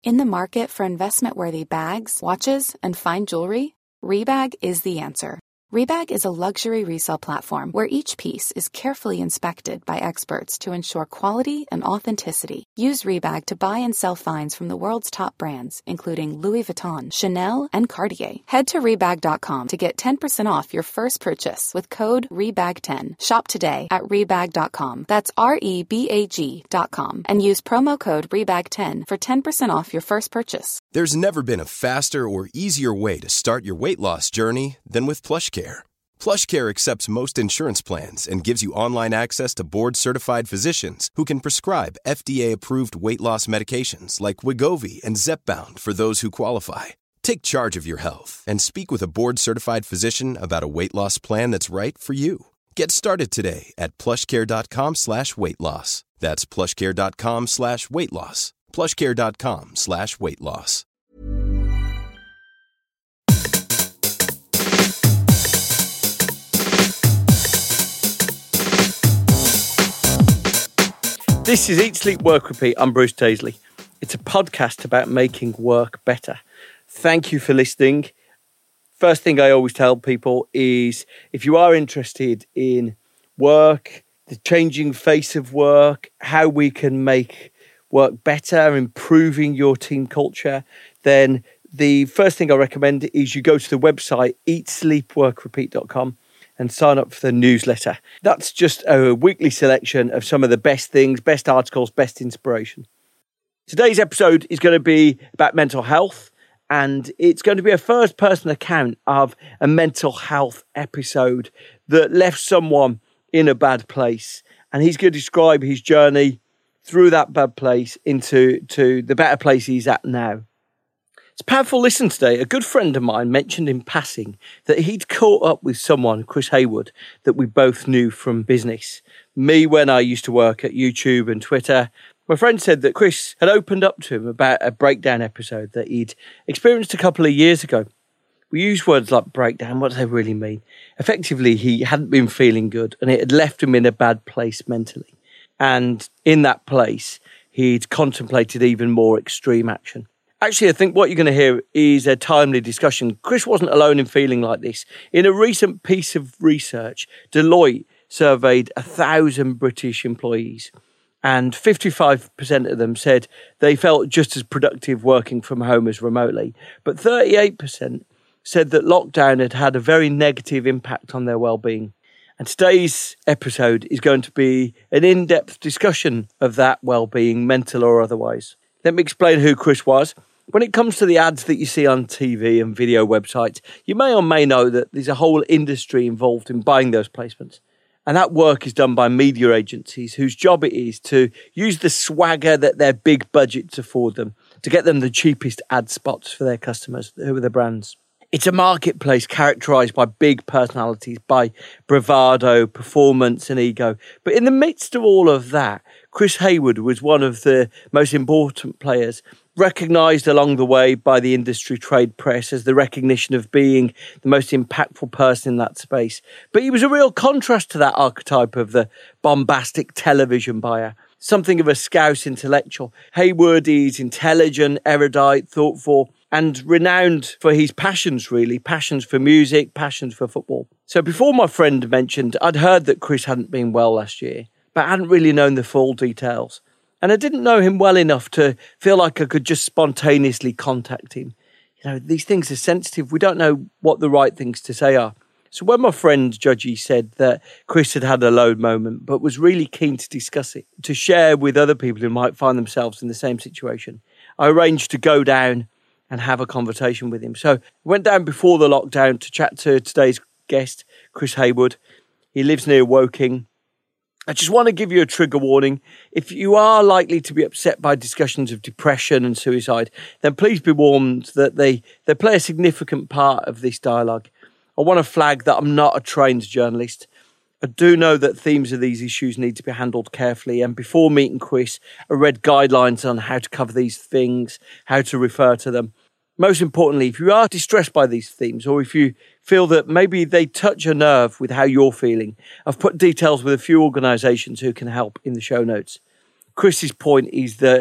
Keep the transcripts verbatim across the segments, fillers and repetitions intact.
In the market for investment-worthy bags, watches, and fine jewelry, Rebag is the answer. Rebag is a luxury resale platform where each piece is carefully inspected by experts to ensure quality and authenticity. Use Rebag to buy and sell finds from the world's top brands, including Louis Vuitton, Chanel, and Cartier. Head to Rebag dot com to get ten percent off your first purchase with code Rebag ten. Shop today at Rebag dot com. That's R E B A G dot com. And use promo code Rebag ten for ten percent off your first purchase. There's never been a faster or easier way to start your weight loss journey than with PlushCare. PlushCare accepts most insurance plans and gives you online access to board-certified physicians who can prescribe F D A-approved weight loss medications like Wegovy and Zepbound for those who qualify. Take charge of your health and speak with a board-certified physician about a weight loss plan that's right for you. Get started today at plushcare.com slash weight loss. That's plushcare.com slash weight loss. plushcare.com slash weight loss. This is Eat, Sleep, Work, Repeat. I'm Bruce Daisley. It's a podcast about making work better. Thank you for listening. First thing I always tell people is if you are interested in work, the changing face of work, how we can make work better, improving your team culture, then the first thing I recommend is you go to the website eat sleep work repeat dot com and sign up for the newsletter. That's just a weekly selection of some of the best things, best articles, best inspiration. Today's episode is going to be about mental health, and it's going to be a first-person account of a mental health episode that left someone in a bad place. And he's going to describe his journey through that bad place into to the better place he's at now. It's a powerful listen today. A good friend of mine mentioned in passing that he'd caught up with someone, Chris Haywood, that we both knew from business. Me when I used to work at YouTube and Twitter. My friend said that Chris had opened up to him about a breakdown episode that he'd experienced a couple of years ago. We use words like breakdown. What do they really mean? Effectively, he hadn't been feeling good and it had left him in a bad place mentally. And in that place, he'd contemplated even more extreme action. Actually, I think what you're going to hear is a timely discussion. Chris wasn't alone in feeling like this. In a recent piece of research, Deloitte surveyed a thousand British employees, and fifty-five percent of them said they felt just as productive working from home as remotely. But thirty-eight percent said that lockdown had had a very negative impact on their well-being. And today's episode is going to be an in-depth discussion of that well-being, mental or otherwise. Let me explain who Chris was. When it comes to the ads that you see on T V and video websites, you may or may know that there's a whole industry involved in buying those placements. And that work is done by media agencies whose job it is to use the swagger that their big budgets afford them to get them the cheapest ad spots for their customers, who are the brands. It's a marketplace characterised by big personalities, by bravado, performance and ego. But in the midst of all of that, Chris Haywood was one of the most important players, recognised along the way by the industry trade press as the recognition of being the most impactful person in that space. But he was a real contrast to that archetype of the bombastic television buyer, something of a Scouse intellectual. Haywood is intelligent, erudite, thoughtful, and renowned for his passions, really, passions for music, passions for football. So before my friend mentioned, I'd heard that Chris hadn't been well last year, but I hadn't really known the full details. And I didn't know him well enough to feel like I could just spontaneously contact him. You know, these things are sensitive. We don't know what the right things to say are. So when my friend Judgy said that Chris had had a low moment, but was really keen to discuss it, to share with other people who might find themselves in the same situation, I arranged to go down and have a conversation with him. So I went down before the lockdown to chat to today's guest, Chris Haywood. He lives near Woking. I just want to give you a trigger warning. If you are likely to be upset by discussions of depression and suicide, then please be warned that they, they play a significant part of this dialogue. I want to flag that I'm not a trained journalist. I do know that themes of these issues need to be handled carefully. And before meeting Chris, I read guidelines on how to cover these things, how to refer to them. Most importantly, if you are distressed by these themes, or if you feel that maybe they touch a nerve with how you're feeling, I've put details with a few organisations who can help in the show notes. Chris's point is that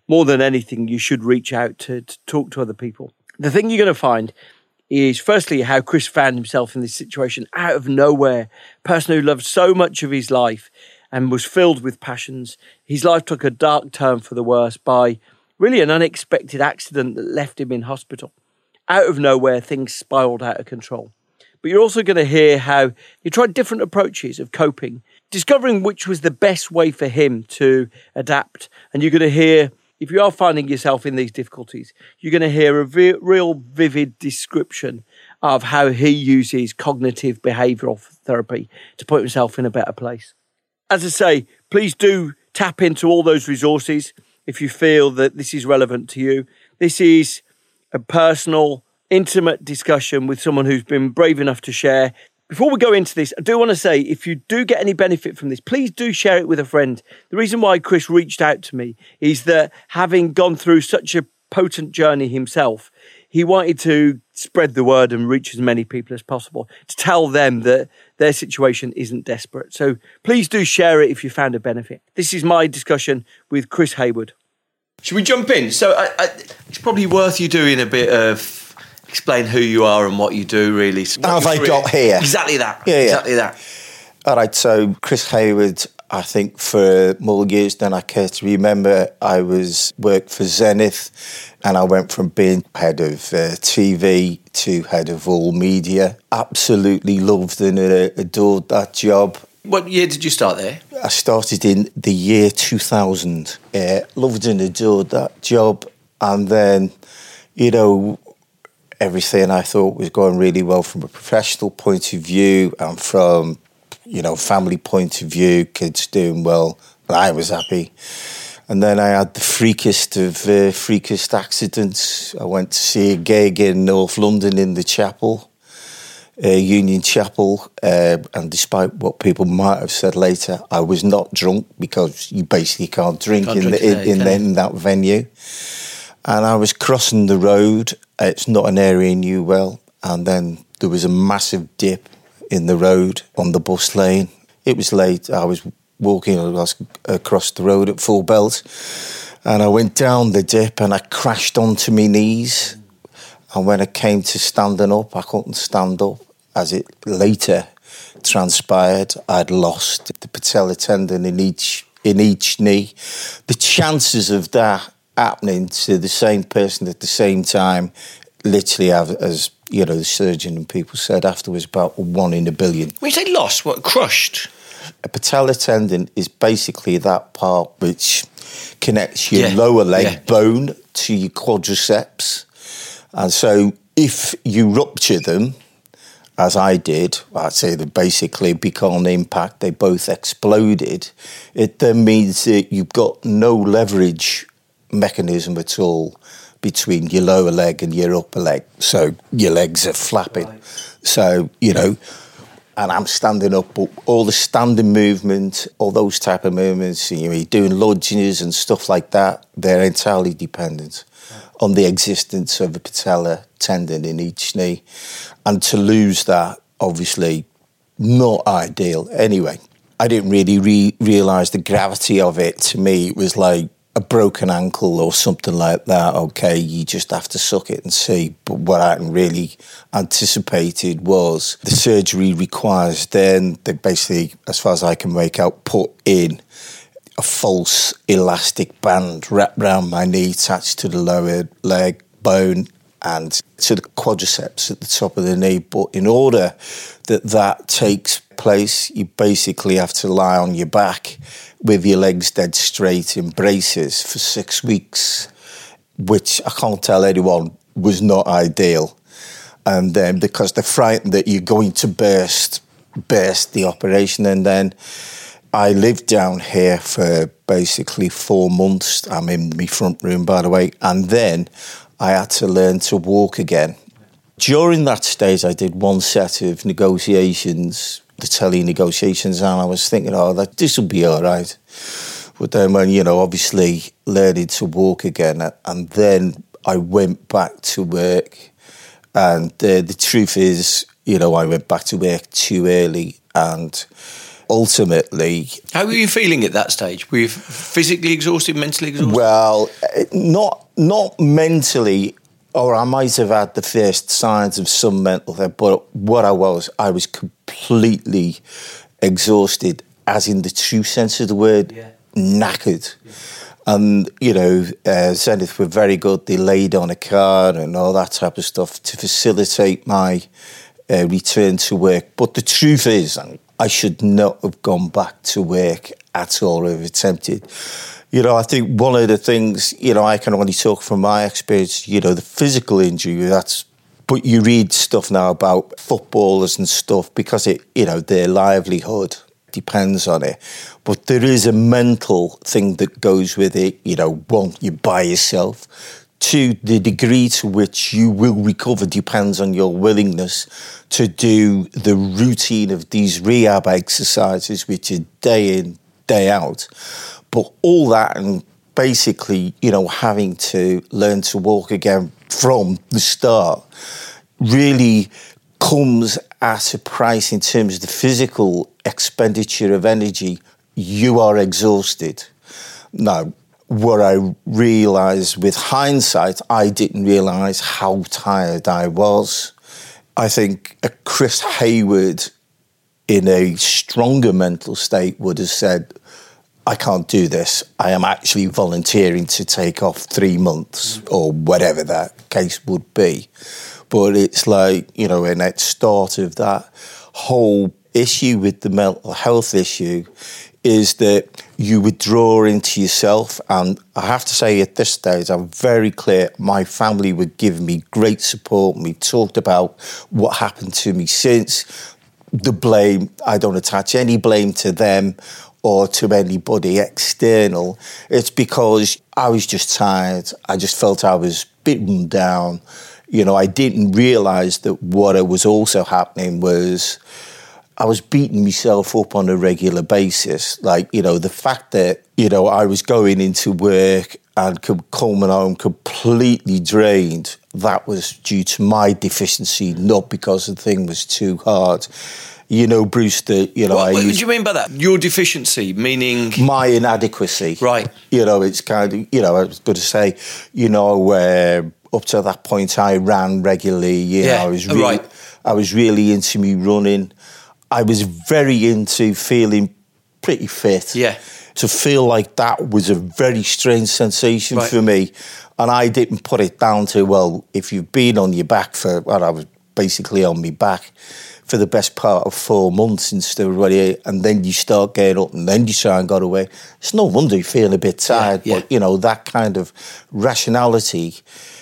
more than anything, you should reach out to, to talk to other people. The thing you're going to find is, firstly, how Chris found himself in this situation out of nowhere. A person who loved so much of his life and was filled with passions. His life took a dark turn for the worse by really an unexpected accident that left him in hospital. Out of nowhere, things spiraled out of control. But you're also going to hear how he tried different approaches of coping, discovering which was the best way for him to adapt. And you're going to hear, if you are finding yourself in these difficulties, you're going to hear a vi- real vivid description of how he uses cognitive behavioural therapy to put himself in a better place. As I say, please do tap into all those resources if you feel that this is relevant to you. This is a personal, intimate discussion with someone who's been brave enough to share. Before we go into this, I do want to say, if you do get any benefit from this, please do share it with a friend. The reason why Chris reached out to me is that, having gone through such a potent journey himself, he wanted to spread the word and reach as many people as possible to tell them that their situation isn't desperate. So please do share it if you found a benefit. This is my discussion with Chris Hayward. Should we jump in? So I, I, it's probably worth you doing a bit of explain who you are and what you do, really. So How have I got here? Exactly that. Yeah, yeah. Exactly that. All right, so Chris Hayward, I think for more years than I care to remember, I was worked for Zenith, and I went from being head of uh, T V to head of all media. Absolutely loved and uh, adored that job. What year did you start there? I started in the year two thousand. Uh, loved and adored that job. And then, you know, everything I thought was going really well from a professional point of view and from, you know, family point of view, kids doing well, and I was happy. And then I had the freakest of uh, freakest accidents. I went to see a gig in North London in the chapel. Uh, Union Chapel, uh, and despite what people might have said later, I was not drunk, because you basically can't drink can't in, drink the, in, in, the, in that venue. And I was crossing the road. It's not an area I knew well. And then there was a massive dip in the road on the bus lane. It was late. I was walking across the road at full belt, and I went down the dip and I crashed onto my knees. And when it came to standing up, I couldn't stand up. As it later transpired, I'd lost the patella tendon in each in each knee. The chances of that happening to the same person at the same time, literally, as you know, the surgeon and people said afterwards, about one in a billion. When you say lost, what, crushed? A patella tendon is basically that part which connects your yeah. lower leg yeah. bone to your quadriceps. And so if you rupture them, as I did, I'd say that basically because on impact they both exploded, it then means that you've got no leverage mechanism at all between your lower leg and your upper leg. So your legs are flapping. Right. So, you know, and I'm standing up, but all the standing movement, all those type of movements, you know, doing lunges and stuff like that, they're entirely dependent on the existence of a patella tendon in each knee. And to lose that, obviously, not ideal. Anyway, I didn't really re- realise the gravity of it. To me, it was like a broken ankle or something like that. Okay, you just have to suck it and see. But what I hadn't really anticipated was the surgery requires then, they basically, as far as I can make out, put in a false elastic band wrapped around my knee, attached to the lower leg bone and to the quadriceps at the top of the knee. But in order that that takes place, you basically have to lie on your back with your legs dead straight in braces for six weeks, which I can't tell anyone was not ideal. And then because they're frightened that you're going to burst, burst the operation. And then I lived down here for basically four months. I'm in my front room, by the way. And then I had to learn to walk again. During that stage, I did one set of negotiations, the tele-negotiations, and I was thinking, oh, that this will be all right. But then when, you know, obviously learning to walk again, and then I went back to work. And uh, the truth is, you know, I went back to work too early, and ultimately... How were you feeling at that stage? Were you physically exhausted, mentally exhausted? Well, not not mentally, or I might have had the first signs of some mental health, but what I was, I was completely exhausted, as in the true sense of the word, yeah. knackered. Yeah. And, you know, uh, Zenith were very good. They laid on a car and all that type of stuff to facilitate my uh, return to work. But the truth is, I should not have gone back to work at all or have attempted. You know, I think one of the things, you know, I can only talk from my experience, you know, the physical injury, that's, but you read stuff now about footballers and stuff because it, you know, their livelihood depends on it. But there is a mental thing that goes with it. You know, one, you're by yourself. Two, the degree to which you will recover depends on your willingness to do the routine of these rehab exercises, which are day in, day out. But all that and basically, you know, having to learn to walk again from the start really comes at a price in terms of the physical expenditure of energy. You are exhausted. Now, what I realised with hindsight, I didn't realise how tired I was. I think a Chris Hayward in a stronger mental state would have said, I can't do this. I am actually volunteering to take off three months mm. or whatever that case would be. But it's like, you know, in that start of that whole issue with the mental health issue is that you withdraw into yourself. And I have to say at this stage, I'm very clear, my family would give me great support. We talked about what happened to me since. The blame, I don't attach any blame to them or to anybody external. It's because I was just tired. I just felt I was beaten down. You know, I didn't realise that what was also happening was I was beating myself up on a regular basis. Like, you know, the fact that, you know, I was going into work and coming home completely drained, that was due to my deficiency, not because the thing was too hard. You know, Bruce, that, you know... What, I what used, do you mean by that? Your deficiency, meaning... My inadequacy. Right. You know, it's kind of, you know, I was going to say, you know, uh, up to that point I ran regularly, you yeah, know, I was really, right. I was really into me running. I was very into feeling pretty fit. Yeah. To feel like that was a very strange sensation right. for me. And I didn't put it down to, well, if you've been on your back for, well, I was basically on my back for the best part of four months instead of really, and then you start getting up and then you try and get away. It's no wonder you feel a bit tired, yeah, yeah. But, you know, that kind of rationality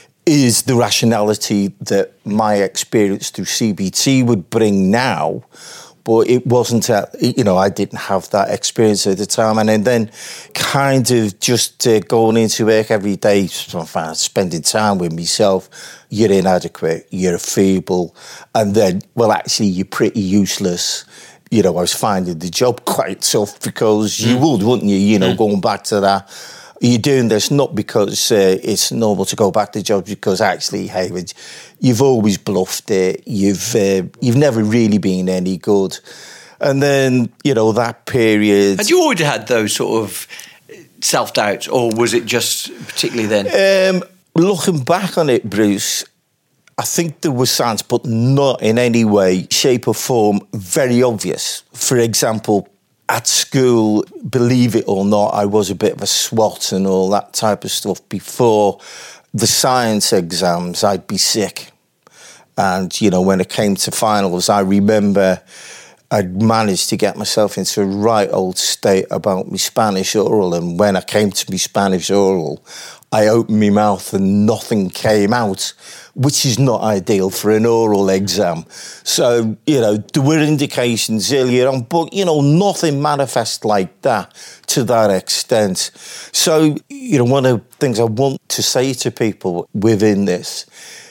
is the rationality that my experience through C B T would bring now. But it wasn't, a, you know, I didn't have that experience at the time. And then kind of just uh, going into work every day, spending time with myself, you're inadequate, you're feeble, and then, well, actually, you're pretty useless. You know, I was finding the job quite tough because mm. you would, wouldn't you? You know, mm. going back to that. You're doing this not because uh, it's normal to go back to jobs, because actually, Hayward, you've always bluffed it. You've uh, you've never really been any good. And then, you know, that period... Had you already had those sort of self-doubts, or was it just particularly then? Um, looking back on it, Bruce, I think there was signs, but not in any way, shape or form, very obvious. For example, at school, believe it or not, I was a bit of a swot and all that type of stuff. Before the science exams, I'd be sick. And, you know, when it came to finals, I remember I'd managed to get myself into a right old state about my Spanish oral. And when I came to my Spanish oral, I opened my mouth and nothing came out, which is not ideal for an oral exam. So, you know, there were indications earlier on, but, you know, nothing manifest like that to that extent. So, you know, one of the things I want to say to people within this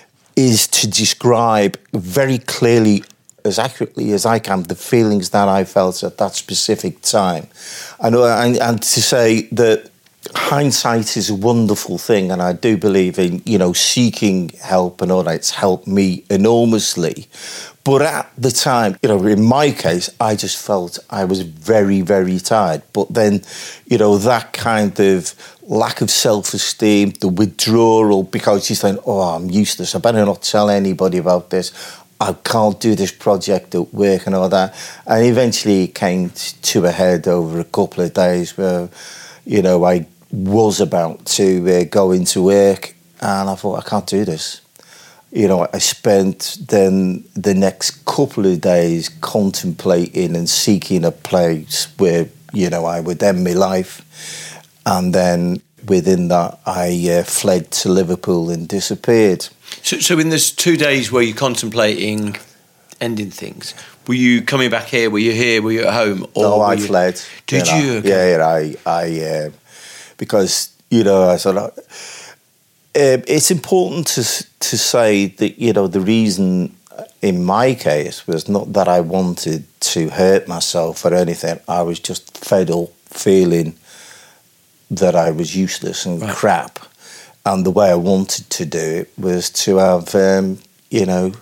is to describe very clearly, as accurately as I can, the feelings that I felt at that specific time. And, and, and to say that hindsight is a wonderful thing, and I do believe in, you know, seeking help and all that. It's helped me enormously. But at the time, you know, in my case, I just felt I was very, very tired. But then, you know, that kind of lack of self-esteem, the withdrawal, because you think, oh, I'm useless, I better not tell anybody about this, I can't do this project at work and all that. And eventually it came to a head over a couple of days where, you know, I was about to uh, go into work, and I thought, I can't do this. You know, I spent then the next couple of days contemplating and seeking a place where, you know, I would end my life. And then within that, I uh, fled to Liverpool and disappeared. So, so in those two days where you're contemplating ending things, were you coming back here? Were you here? Were you at home? Or no, I you... fled. Did you? you? Know? Okay. Yeah, yeah, I, I, uh, because, you know, I sort of, uh, it's important to to say that, you know, the reason in my case was not that I wanted to hurt myself or anything. I was just fed up feeling that I was useless and right. crap. And the way I wanted to do it was to have, um, you know,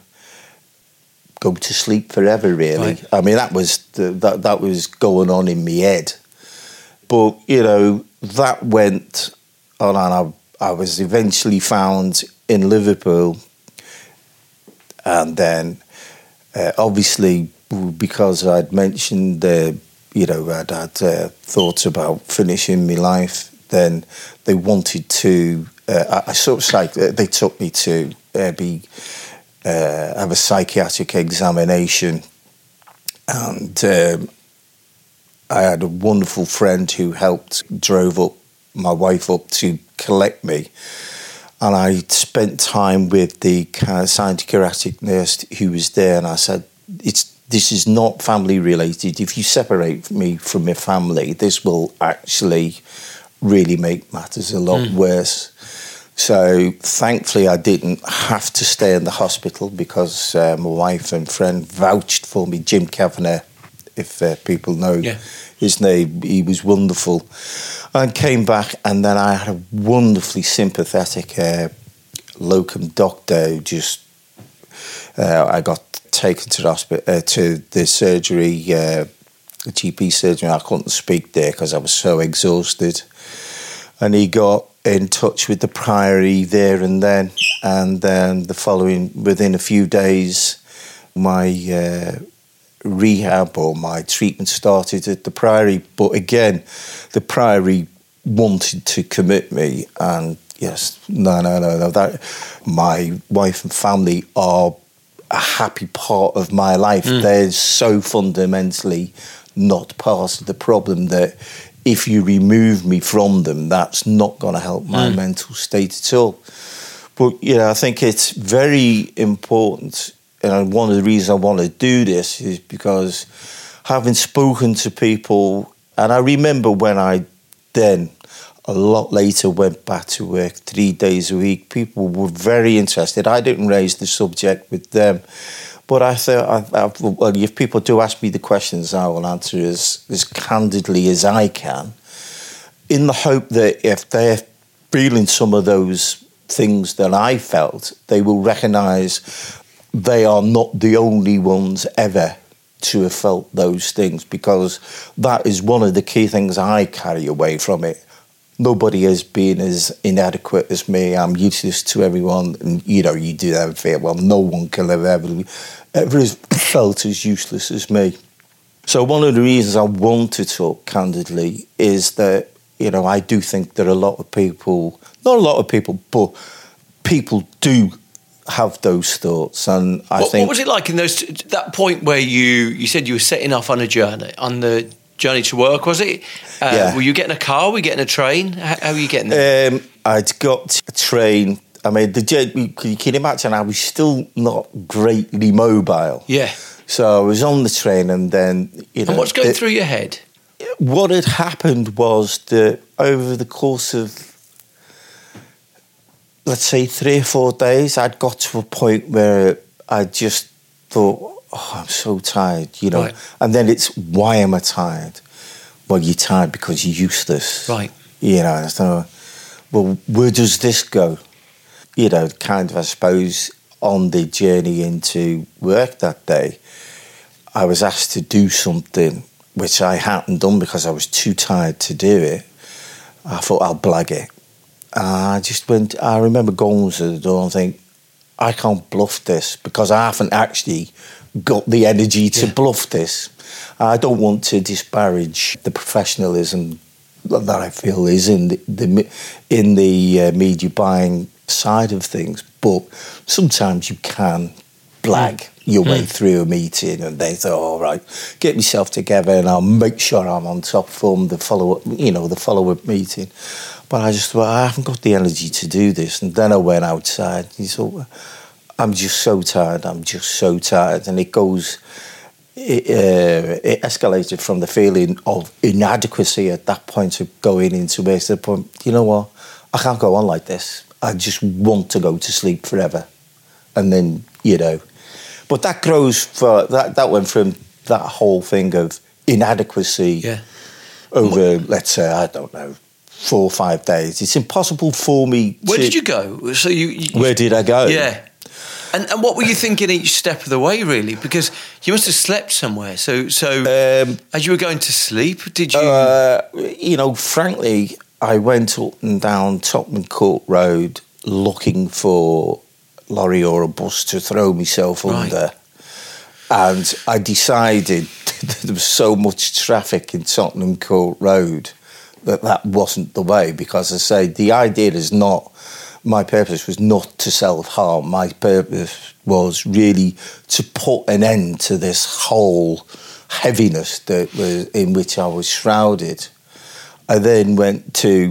go to sleep forever, really. Right. I mean, that was the, that that was going on in my head. But, you know, that went on, and I, I was eventually found in Liverpool. And then, uh, obviously, because I'd mentioned, uh, you know, I'd had uh, thoughts about finishing my life, then they wanted to, uh, I, I sort of psych, they took me to uh, be, uh, have a psychiatric examination. And um, I had a wonderful friend who helped, drove up my wife up to collect me. And I spent time with the kind of psychiatric nurse who was there, and I said, "It's this is not family related. If you separate me from my family, this will actually really make matters a lot mm. worse." So thankfully I didn't have to stay in the hospital, because uh, my wife and friend vouched for me. Jim Kavanagh, if uh, people know yeah. his name, he was wonderful. I came back, and then I had a wonderfully sympathetic uh, locum doctor who just, uh, I got taken to the hospital, uh, to the surgery, uh, the G P surgery. I couldn't speak there because I was so exhausted. And he got in touch with the Priory there and then. And then the following, within a few days, my uh, rehab or my treatment started at the Priory. But again, the Priory wanted to commit me, and yes, no, no, no, no. That my wife and family are a happy part of my life. Mm. They're so fundamentally not part of the problem that if you remove me from them, that's not going to help my mm. mental state at all. But you know, I think it's very important. And one of the reasons I want to do this is because having spoken to people, and I remember when I then, a lot later, went back to work three days a week, people were very interested. I didn't raise the subject with them, but I thought, I, I, well, if people do ask me the questions, I will answer as, as candidly as I can, in the hope that if they're feeling some of those things that I felt, they will recognise they are not the only ones ever to have felt those things, because that is one of the key things I carry away from it. Nobody has been as inadequate as me. I'm useless to everyone. And, you know, you do that and feel, well, no one can have ever, ever felt as useless as me. So one of the reasons I want to talk candidly is that, you know, I do think there are a lot of people, not a lot of people, but people do have those thoughts. And I what, think... What was it like in those that point where you, you said you were setting off on a journey, on the journey to work, was it? Uh, yeah. Were you getting a car? Were you getting a train? How, how were you getting there? Um, I'd got a train. I mean, the you can imagine I was still not greatly mobile. Yeah. So I was on the train, and then, you know... And what's going it, through your head? What had happened was that over the course of, let's say, three or four days, I'd got to a point where I just thought, oh, I'm so tired, you know. Right. And then it's, why am I tired? Well, you're tired because you're useless. Right. You know, and I thought, well, where does this go? You know, kind of, I suppose, on the journey into work that day, I was asked to do something which I hadn't done because I was too tired to do it. I thought, I'll blag it. I just went, I remember going to the door and think, I can't bluff this because I haven't actually got the energy to yeah. bluff this. I don't want to disparage the professionalism that I feel is in the, the in the uh, media buying side of things, but sometimes you can blag mm. your mm. way through a meeting, and they say, "All right, get myself together, and I'll make sure I'm on top from the follow up, you know, the follow up meeting." But I just thought, I haven't got the energy to do this, and then I went outside. And he thought, I'm just so tired. I'm just so tired, and it goes. It, uh, it escalated from the feeling of inadequacy at that point of going into work to the point, you know what, I can't go on like this. I just want to go to sleep forever. And then, you know, but that grows for, that, that went from that whole thing of inadequacy yeah. over, let's say, I don't know, four or five days. It's impossible for me Where to, did you go? So you, you Where did I go? Yeah. And and what were you thinking each step of the way, really? Because you must have slept somewhere. So so um, as you were going to sleep, did you? Uh, you know, frankly, I went up and down Tottenham Court Road looking for a lorry or a bus to throw myself right. under. And I decided that there was so much traffic in Tottenham Court Road that that wasn't the way. Because I say, the idea is not... My purpose was not to self-harm. My purpose was really to put an end to this whole heaviness that was in which I was shrouded. I then went to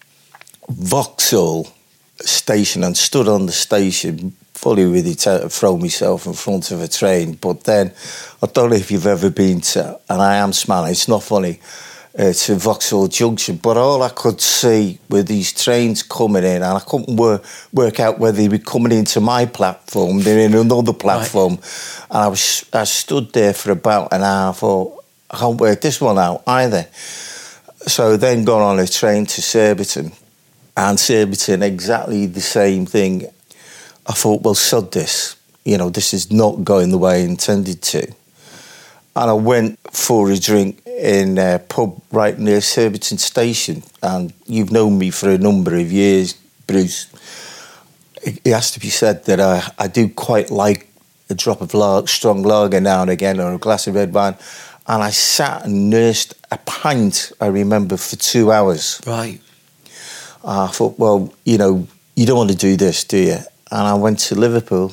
Vauxhall Station and stood on the station, fully ready to throw myself in front of a train. But then, I don't know if you've ever been to, and I am smiling, it's not funny, Uh, to Vauxhall Junction, but all I could see were these trains coming in, and I couldn't wor- work out whether they were coming into my platform, they're in another platform, right. and I was I stood there for about an hour. I thought, I can't work this one out either. So then got on a train to Surbiton, and Surbiton, exactly the same thing. I thought, well, sod this, you know, this is not going the way I intended to. And I went for a drink in a pub right near Surbiton Station. And you've known me for a number of years, Bruce. It has to be said that I, I do quite like a drop of lager, strong lager now and again, or a glass of red wine. And I sat and nursed a pint, I remember, for two hours. Right. I thought, well, you know, you don't want to do this, do you? And I went to Liverpool.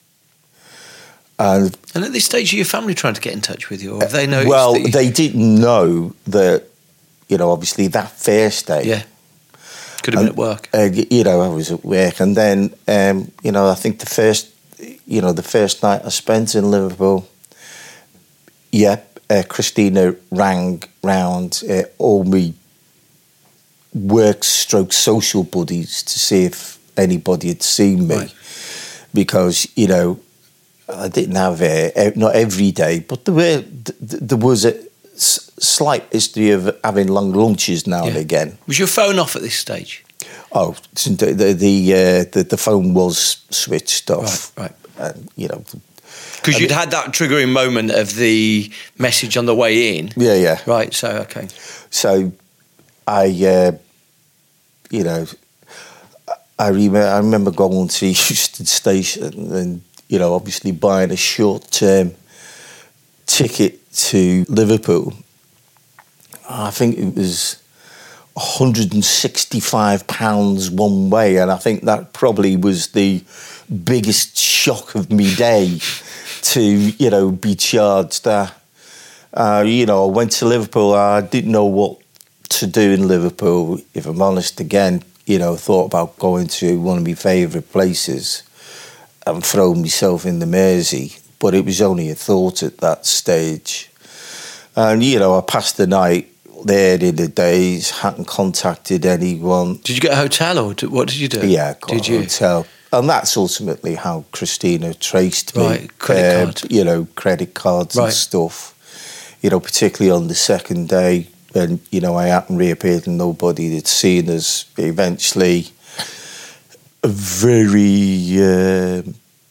And, and at this stage, are your family trying to get in touch with you, or have they noticed? Well, that you... they didn't know that, you know, obviously that first day. Yeah. Could have and, been at work. Uh, you know, I was at work. And then, um, you know, I think the first, you know, the first night I spent in Liverpool, yeah, uh, Christina rang round uh, all me work stroke social buddies to see if anybody had seen me. Right. Because, you know, I didn't have uh, not every day, but there were there was a slight history of having long lunches now yeah. and again. Was your phone off at this stage? Oh, the the the, uh, the, the phone was switched off. Right, right. And, you know, because you'd had that triggering moment of the message on the way in. Yeah, yeah. Right. So okay. So, I, uh, you know, I remember I remember going to Euston Station and, you know, obviously buying a short-term ticket to Liverpool. I think it was one hundred sixty-five pounds one way, and I think that probably was the biggest shock of me day to, you know, be charged that. Uh, you know, I went to Liverpool. I didn't know what to do in Liverpool, if I'm honest. Again, you know, thought about going to one of my favourite places and throwing myself in the Mersey, but it was only a thought at that stage. And, you know, I passed the night there in the days, hadn't contacted anyone. Did you get a hotel, or what did you do? Yeah, I got did a you? hotel. And that's ultimately how Christina traced me. Right, credit um, card. You know, credit cards right. and stuff. You know, particularly on the second day, And, you know, I hadn't reappeared and nobody had seen us. Eventually, a very uh,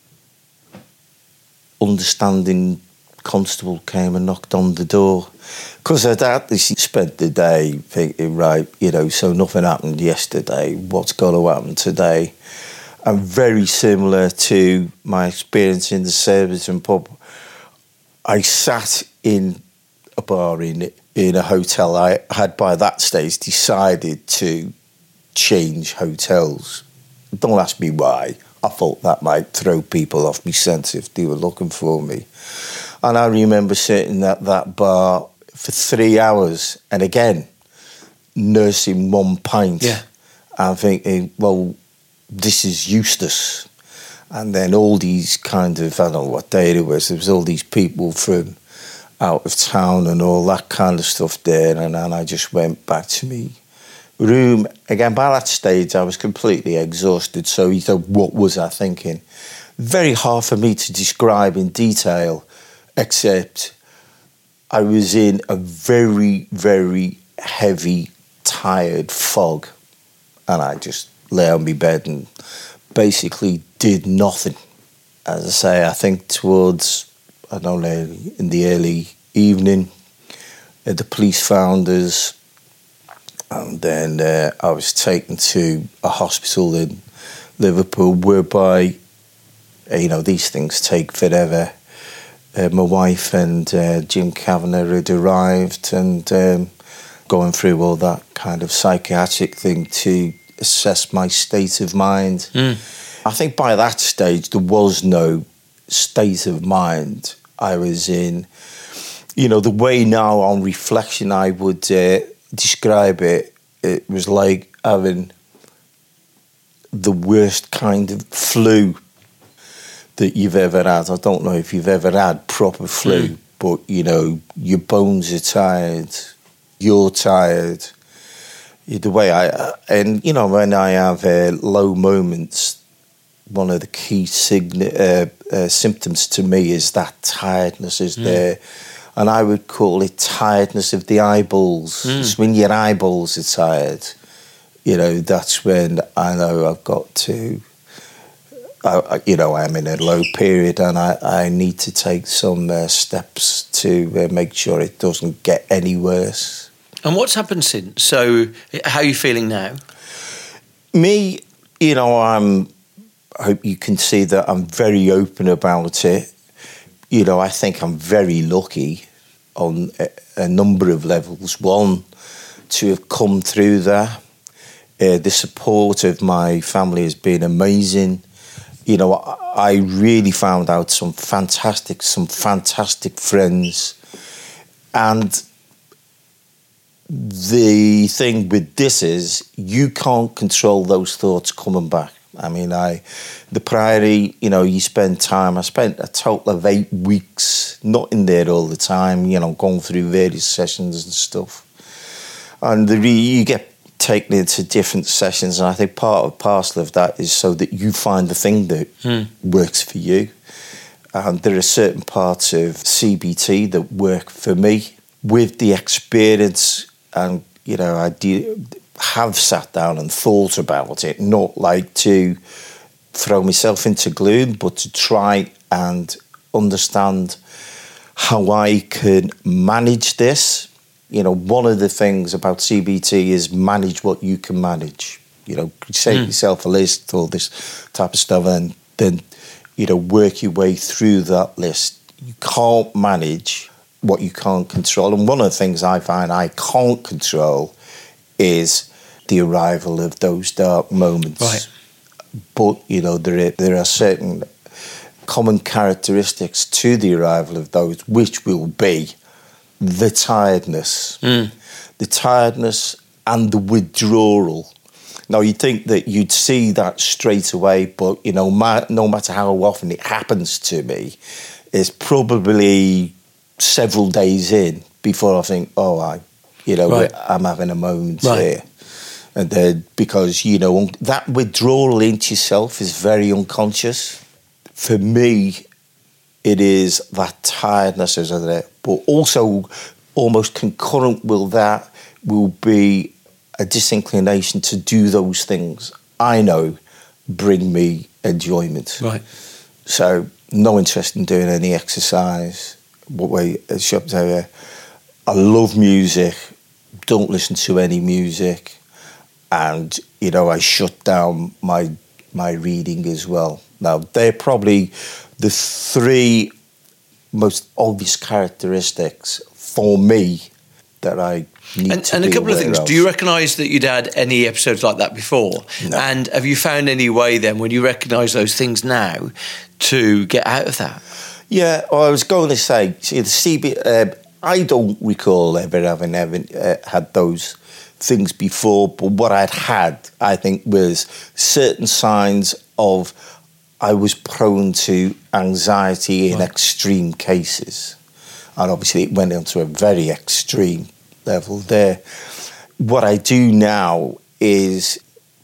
understanding constable came and knocked on the door. Because I'd actually spent the day thinking, right, you know, so nothing happened yesterday. What's going to happen today? And very similar to my experience in the Surbiton pub, I sat in a bar in in a hotel. I had by that stage decided to change hotels. Don't ask me why. I thought that might throw people off my scent if they were looking for me. And I remember sitting at that bar for three hours and again, nursing one pint. Yeah. And thinking, well, this is Eustace. And then all these kind of, I don't know what day it was, there was all these people from out of town and all that kind of stuff there. And then I just went back to me room. Again, by that stage, I was completely exhausted. So you thought, what was I thinking? Very hard for me to describe in detail, except I was in a very, very heavy, tired fog. And I just lay on my bed and basically did nothing. As I say, I think towards, I don't know, in the early evening, uh, the police found us. And then uh, I was taken to a hospital in Liverpool whereby, uh, you know, these things take forever. Uh, my wife and uh, Jim Kavanagh had arrived and um, going through all that kind of psychiatric thing to assess my state of mind. Mm. I think by that stage there was no state of mind I was in. You know, the way now on reflection I would uh, describe it, it was like having the worst kind of flu that you've ever had. I don't know if you've ever had proper flu, mm. but, you know, your bones are tired, you're tired. The way I, and, you know, when I have uh, low moments, one of the key sign- uh, uh, symptoms to me is that tiredness is mm. there. And I would call it tiredness of the eyeballs. Mm. It's when your eyeballs are tired, you know, that's when I know I've got to, I, you know, I'm in a low period and I, I need to take some uh, steps to uh, make sure it doesn't get any worse. And what's happened since? So how are you feeling now? Me, you know, I'm, I hope you can see that I'm very open about it. You know, I think I'm very lucky on a, a number of levels. One, to have come through that. Uh, the support of my family has been amazing. You know, I, I really found out some fantastic, some fantastic friends. And the thing with this is you can't control those thoughts coming back. I mean, I, the Priory, you know, you spend time, I spent a total of eight weeks, not in there all the time, you know, going through various sessions and stuff. And the, you get taken into different sessions, and I think part of parcel of that is so that you find the thing that hmm. works for you. And there are certain parts of C B T that work for me. With the experience, and, you know, I do have sat down and thought about it, not like to throw myself into gloom, but to try and understand how I can manage this. You know, one of the things about C B T is manage what you can manage. You know, set mm. yourself a list, all this type of stuff, and then, you know, work your way through that list. You can't manage what you can't control. And one of the things I find I can't control is the arrival of those dark moments. Right. But, you know, there are, there are certain common characteristics to the arrival of those, which will be the tiredness. Mm. The tiredness and the withdrawal. Now, you'd think that you'd see that straight away, but, you know, ma- no matter how often it happens to me, it's probably several days in before I think, oh, I, you know, right. I'm having a moment right. here. And then, because, you know, that withdrawal into yourself is very unconscious. For me, it is that tiredness is there, but also almost concurrent with that will be a disinclination to do those things I know bring me enjoyment. Right. So no interest in doing any exercise. What way? I love music. Don't listen to any music, and you know I shut down my my reading as well. Now they're probably the three most obvious characteristics for me that I need and, to and be a couple of aware things. of. Do you recognise that you'd had any episodes like that before? No. And have you found any way then, when you recognise those things now, to get out of that? Yeah, well, I was going to say, see, the C B. Uh, I don't recall ever having ever uh, had those things before, but what I'd had, I think, was certain signs of I was prone to anxiety in Right. extreme cases. And obviously it went into a very extreme level there. What I do now is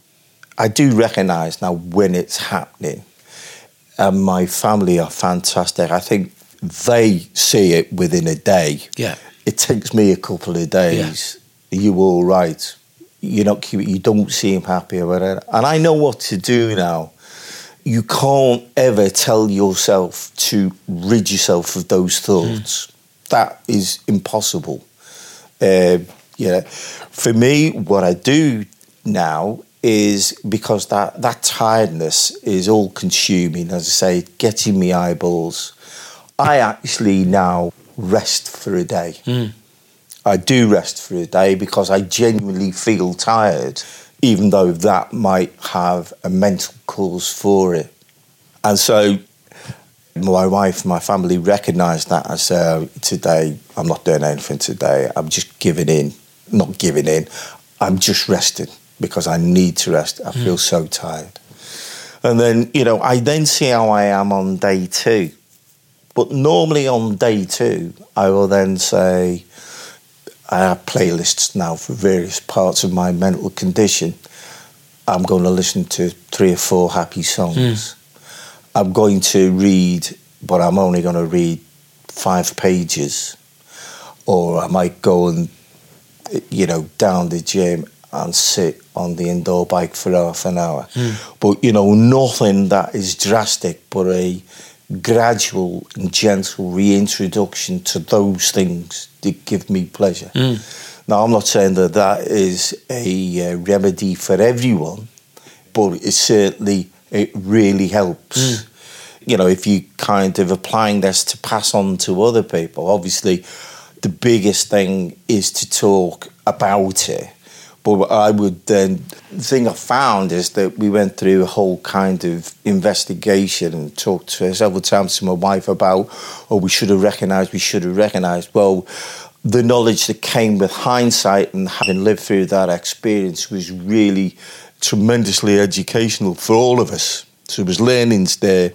I do recognise now when it's happening. And my family are fantastic. I think they see it within a day. Yeah. It takes me a couple of days. Yeah. Are you all right? You're not cute. You don't seem happy or whatever. And I know what to do now. You can't ever tell yourself to rid yourself of those thoughts. Mm. That is impossible. Uh, yeah. For me, what I do now is, because that, that tiredness is all consuming, as I say, getting me eyeballs, I actually now rest for a day. Mm. I do rest for a day because I genuinely feel tired, even though that might have a mental cause for it. And so my wife and my family recognised that. I said, today, I'm not doing anything today. I'm just giving in. Not giving in. I'm just resting because I need to rest. I mm. feel so tired. And then, you know, I then see how I am on day two. But normally on day two, I will then say, I have playlists now for various parts of my mental condition. I'm going to listen to three or four happy songs. Mm. I'm going to read, but I'm only going to read five pages. Or I might go and, you know, down the gym and sit on the indoor bike for half an hour. Mm. But, you know, nothing that is drastic, but a gradual and gentle reintroduction to those things that give me pleasure. Mm. Now, I'm not saying that that is a uh, remedy for everyone, but it certainly, it really helps. Mm. You know, if you kind of applying this to pass on to other people, obviously the biggest thing is to talk about it. But what I would then, the thing I found is that we went through a whole kind of investigation and talked to several times to my wife about, oh, we should have recognised, we should have recognised. Well, the knowledge that came with hindsight and having lived through that experience was really tremendously educational for all of us. So there was learnings there.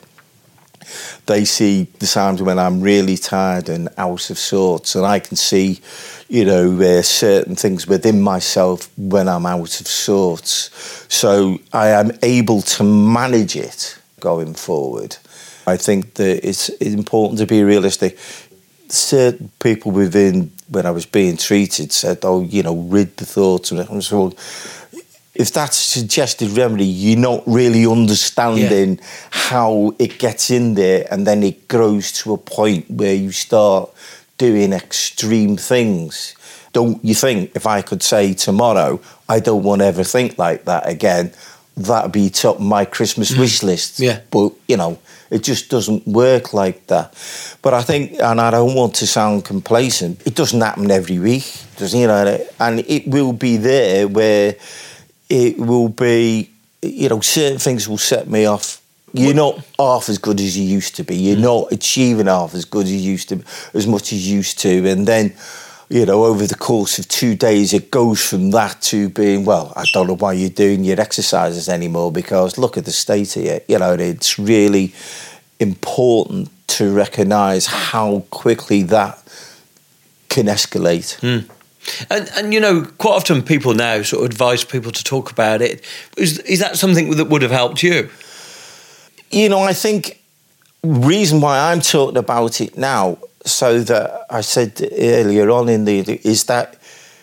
They see the times when I'm really tired and out of sorts, and I can see, you know, uh, certain things within myself when I'm out of sorts. So I am able to manage it going forward. I think that it's important to be realistic. Certain people within, when I was being treated, said, oh, you know, rid the thoughts. And so, if that's a suggested remedy, you're not really understanding yeah. how it gets in there, and then it grows to a point where you start doing extreme things. Don't you think, if I could say tomorrow, I don't want to ever think like that again, that'd be top of my Christmas mm. wish list. Yeah. But, you know, it just doesn't work like that. But I think, and I don't want to sound complacent, it doesn't happen every week, doesn't, you know, and it will be there where it will be, you know, certain things will set me off. You're not half as good as you used to be. You're mm. not achieving half as good as you used to, as much as you used to. And then, you know, over the course of two days, it goes from that to being, well, I don't know why you're doing your exercises anymore, because look at the state of it. You know, it's really important to recognise how quickly that can escalate. Mm. And, and, you know, quite often people now sort of advise people to talk about it. Is, is that something that would have helped you? You know, I think the reason why I'm talking about it now, so that I said earlier on in the, is that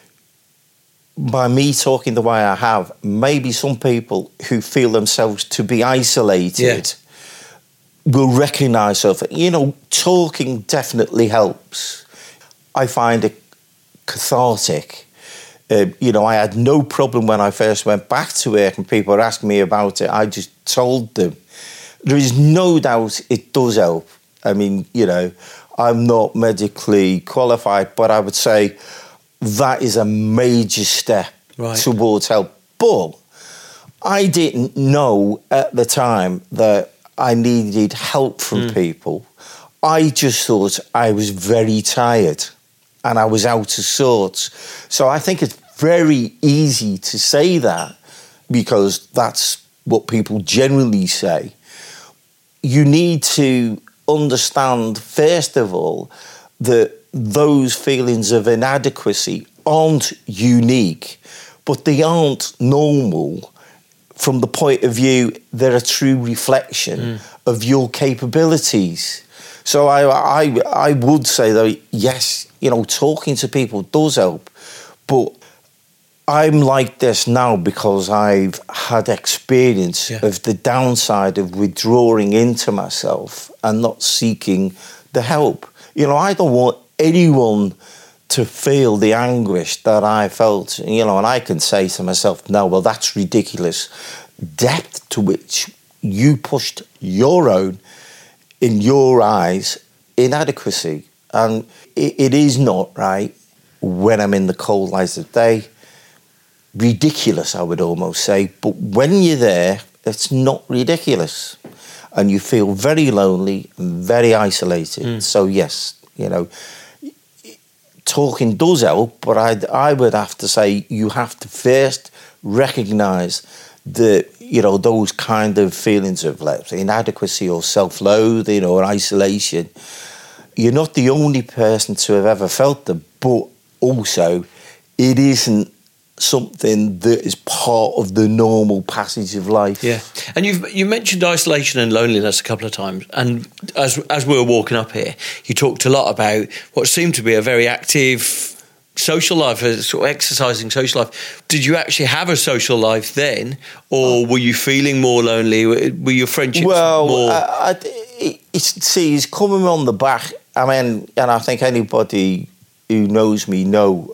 by me talking the way I have, maybe some people who feel themselves to be isolated yeah. will recognise something. You know, talking definitely helps. I find it cathartic. Uh, you know, I had no problem when I first went back to work and people were asking me about it. I just told them. There is no doubt it does help. I mean, you know, I'm not medically qualified, but I would say that is a major step right. towards help. But I didn't know at the time that I needed help from mm. people. I just thought I was very tired and I was out of sorts. So I think it's very easy to say that because that's what people generally say. You need to understand, first of all, that those feelings of inadequacy aren't unique, but they aren't normal from the point of view they're a true reflection mm. of your capabilities. So I, I, I would say that, yes, you know, talking to people does help, but I'm like this now because I've had experience yeah. of the downside of withdrawing into myself and not seeking the help. You know, I don't want anyone to feel the anguish that I felt, you know, and I can say to myself, no, well, that's ridiculous. Depth to which you pushed your own, in your eyes, inadequacy. And it, it is not right when I'm in the cold light of day. Ridiculous, I would almost say. But when you're there, it's not ridiculous. And you feel very lonely and very isolated. Mm. So, yes, you know, talking does help, but I'd, I would have to say you have to first recognise the, you know, those kind of feelings of, let's say, inadequacy or self-loathing or isolation. You're not the only person to have ever felt them, but also it isn't something that is part of the normal passage of life. Yeah, and you've you mentioned isolation and loneliness a couple of times, and as as we were walking up here, you talked a lot about what seemed to be a very active social life, a sort of exercising social life. Did you actually have a social life then, or were you feeling more lonely? Were your friendships well, more... Well, uh, it's, see, it's coming on the back. I mean, and I think anybody who knows me know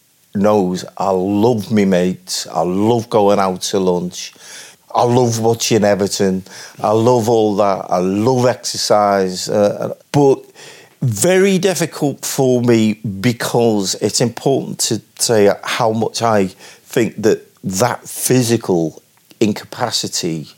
knows I love me mates. I love going out to lunch. I love watching Everton. I love all that. I love exercise. Uh, but very difficult for me because it's important to say how much I think that that physical incapacity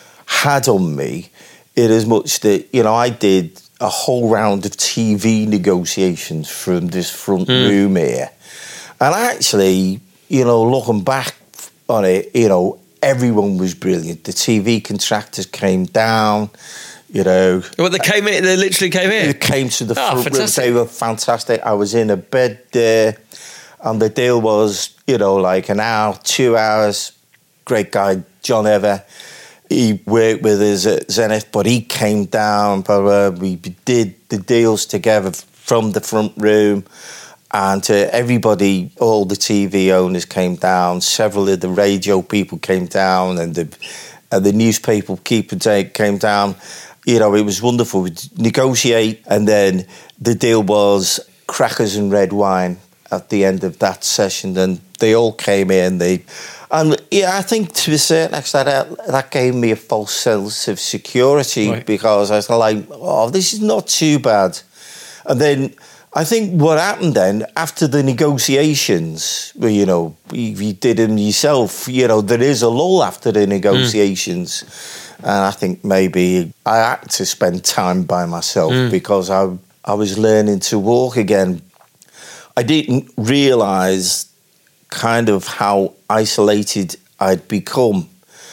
had on me, in as much that, you know, I did a whole round of T V negotiations from this front mm. room here. And actually, you know, looking back on it, you know, everyone was brilliant. The T V contractors came down, you know. Well, they came in, they literally came in? They came to the oh, front room. They were fantastic. I was in a bed there, and the deal was, you know, like an hour, two hours. Great guy, John Ever. He worked with us at Zenith, but he came down. But uh, we did the deals together from the front room. And uh, everybody, all the T V owners came down. Several of the radio people came down, and the and the newspaper keeper came down. You know, it was wonderful. We'd negotiate, and then the deal was crackers and red wine at the end of that session. And they all came in. They, and yeah, I think to a certain extent that, that gave me a false sense of security right. because I was like, oh, this is not too bad. And then I think what happened then, after the negotiations, well, you know, you, you did them yourself, you know, there is a lull after the negotiations. Mm. And I think maybe I had to spend time by myself mm. because I, I was learning to walk again. I didn't realise kind of how isolated I'd become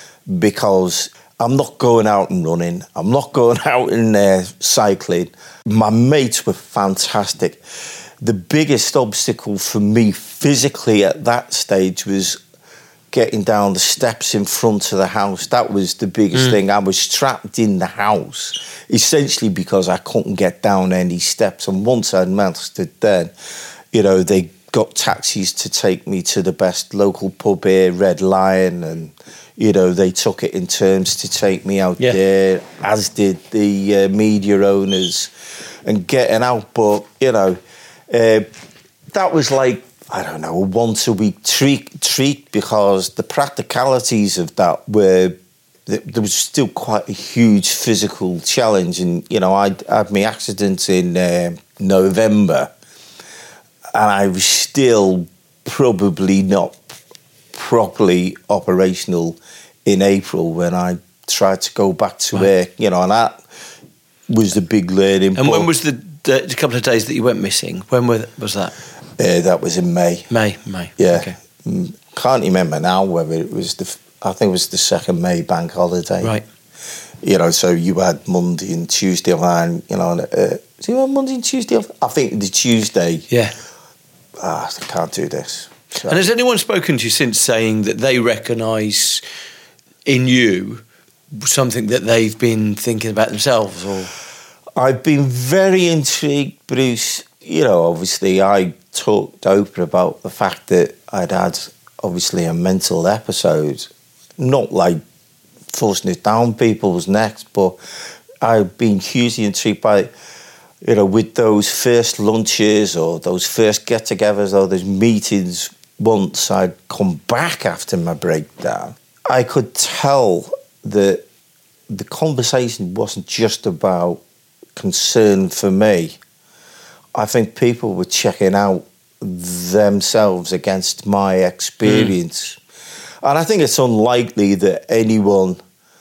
because I'm not going out and running. I'm not going out and uh, cycling. My mates were fantastic. The biggest obstacle for me physically at that stage was getting down the steps in front of the house. That was the biggest mm. thing. I was trapped in the house, essentially because I couldn't get down any steps. And once I'd mastered then, you know, they got taxis to take me to the best local pub here, Red Lion, and, you know, they took it in turns to take me out yeah. there, as did the uh, media owners, and getting out. But, you know, uh, that was like, I don't know, a once-a-week treat, treat because the practicalities of that were, there was still quite a huge physical challenge. And, you know, I had my accident in uh, November, and I was still probably not properly operational in April when I tried to go back to right. work, you know, and that was the big learning. And when was the, the, the couple of days that you went missing? When were, was that? Uh, that was in May. May, May. Yeah. Okay. Can't remember now whether it was the, I think it was the second May bank holiday. Right. You know, so you had Monday and Tuesday on, you know, uh, so you had Monday and Tuesday off? I think the Tuesday. Yeah. Ah, I can't do this. So. And has anyone spoken to you since saying that they recognise in you something that they've been thinking about themselves? Or I've been very intrigued, Bruce. You know, obviously I talked open about the fact that I'd had, obviously, a mental episode. Not like forcing it down people's necks, but I've been hugely intrigued by, you know, with those first lunches or those first get-togethers or those meetings once I'd come back after my breakdown. I could tell that the conversation wasn't just about concern for me. I think people were checking out themselves against my experience. Mm. And I think it's unlikely that anyone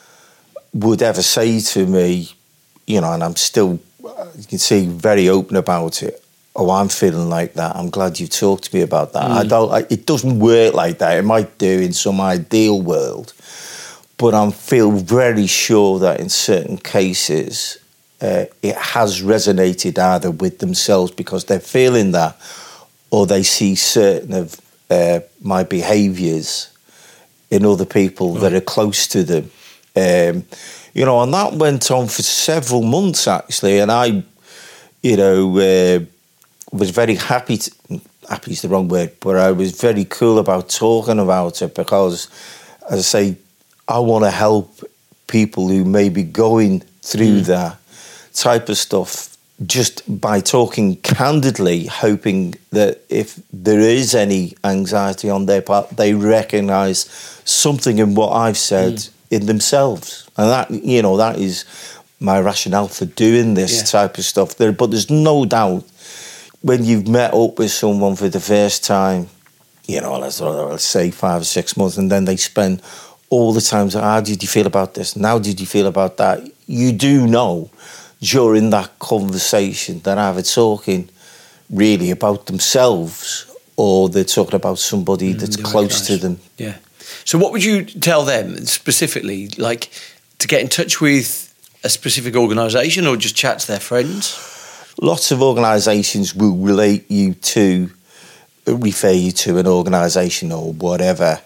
would ever say to me, you know, and I'm still, you can see, very open about it, oh, I'm feeling like that, I'm glad you talked to me about that. Mm. I don't. I, it doesn't work like that. It might do in some ideal world, but I feel very sure that in certain cases, Uh, it has resonated either with themselves because they're feeling that, or they see certain of uh, my behaviours in other people right. that are close to them. Um, you know, and that went on for several months, actually, and I, you know, uh, was very happy, to, happy is the wrong word, but I was very cool about talking about it because, as I say, I want to help people who may be going through mm. that type of stuff just by talking candidly, hoping that if there is any anxiety on their part, they recognise something in what I've said mm. in themselves. And that, you know, that is my rationale for doing this yeah. type of stuff. There, but there's no doubt when you've met up with someone for the first time, you know, let's, let's say five or six months, and then they spend all the time saying, how did you feel about this? And how did you feel about that? You do know during that conversation that either talking really about themselves or they're talking about somebody mm, that's close to them. Yeah. So what would you tell them specifically, like to get in touch with a specific organisation or just chat to their friends? Lots of organisations will relate you to, refer you to an organisation or whatever.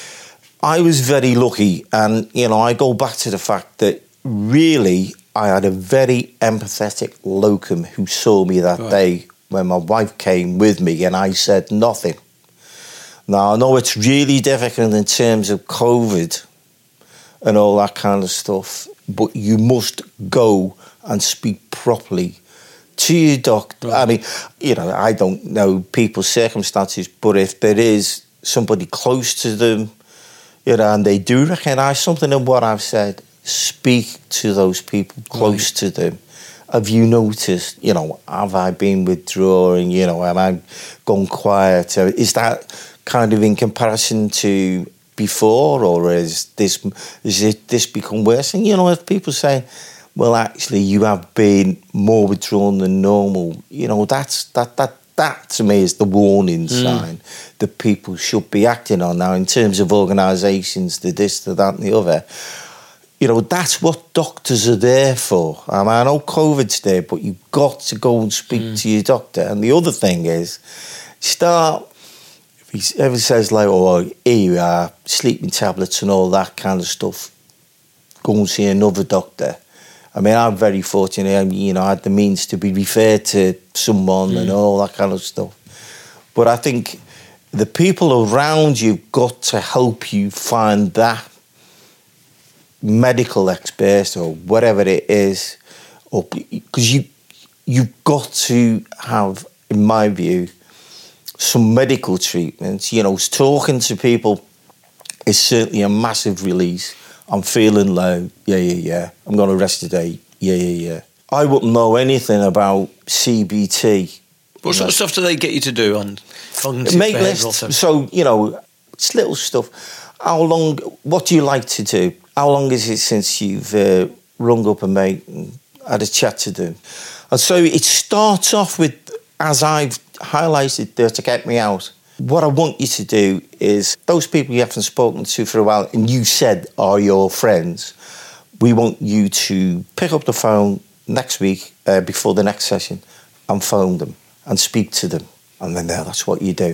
I was very lucky, and, you know, I go back to the fact that really I had a very empathetic locum who saw me that right. day when my wife came with me, and I said nothing. Now, I know it's really difficult in terms of COVID and all that kind of stuff, but you must go and speak properly to your doctor. Right. I mean, you know, I don't know people's circumstances, but if there is somebody close to them, you know, and they do recognise something in what I've said, speak to those people close right. to them. Have you noticed, you know, have I been withdrawing, you know, am I gone quiet? Is that kind of in comparison to before, or is this, is it this become worse? And, you know, if people say, well, actually, you have been more withdrawn than normal, you know, that's, that, that, that to me is the warning mm. sign that people should be acting on. Now, in terms of organisations, the this, the that and the other, you know, that's what doctors are there for. I mean, I know COVID's there, but you've got to go and speak mm. to your doctor. And the other thing is, start if he ever says like, oh, here you are, sleeping tablets and all that kind of stuff, go and see another doctor. I mean, I'm very fortunate, I, you know, I had the means to be referred to someone mm. and all that kind of stuff. But I think the people around you got to help you find that medical expert or whatever it is, or because you you've got to have, in my view, some medical treatments. You know, talking to people is certainly a massive release. I'm feeling low. Yeah, yeah, yeah. I'm going to rest today. Yeah, yeah, yeah. I wouldn't know anything about C B T. What sort know. of stuff do they get you to do on cognitive Make behavioural lists. So, you know, it's little stuff. How long, what do you like to do? How long is it since you've uh, rung up a mate and had a chat to them? And so it starts off with, as I've highlighted there to get me out, what I want you to do is, those people you haven't spoken to for a while and you said are your friends, we want you to pick up the phone next week uh, before the next session and phone them and speak to them. And then there, that's what you do.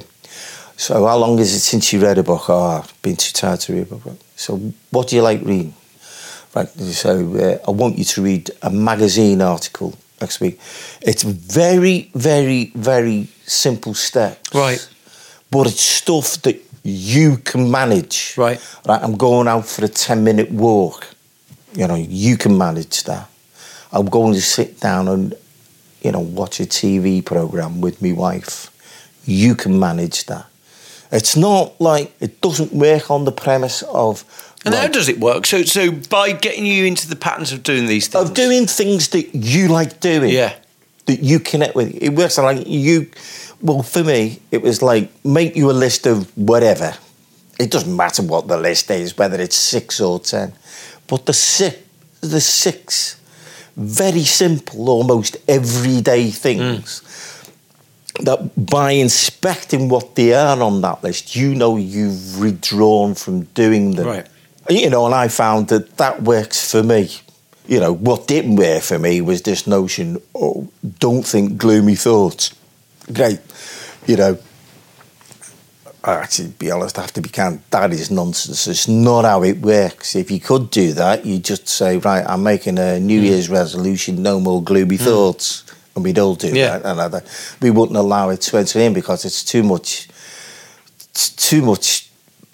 So how long is it since you read a book? Oh, I've been too tired to read a book. So what do you like reading? Right. So uh, I want you to read a magazine article next week. It's very, very, very simple steps. Right. But it's stuff that you can manage. Right. Right. I'm going out for a ten-minute walk. You know, you can manage that. I'm going to sit down and, you know, watch a T V programme with my wife. You can manage that. It's not like, it doesn't work on the premise of... And like, how does it work? So so by getting you into the patterns of doing these things... Of doing things that you like doing. Yeah. That you connect with. It works like you... Well, for me, it was like, make you a list of whatever. It doesn't matter what the list is, whether it's six or ten. But the six, the six very simple, almost everyday things... Mm. That by inspecting what they are on that list, you know you've withdrawn from doing them. Right. You know, and I found that that works for me. You know, what didn't work for me was this notion, oh, don't think gloomy thoughts. Great. You know, I actually, to be honest, I have to be candid, that is nonsense. It's not how it works. If you could do that, you just say, right, I'm making a New mm. Year's resolution, no more gloomy mm. thoughts. And we'd all do yeah. that. And I, we wouldn't allow it to enter in because it's too much, it's too much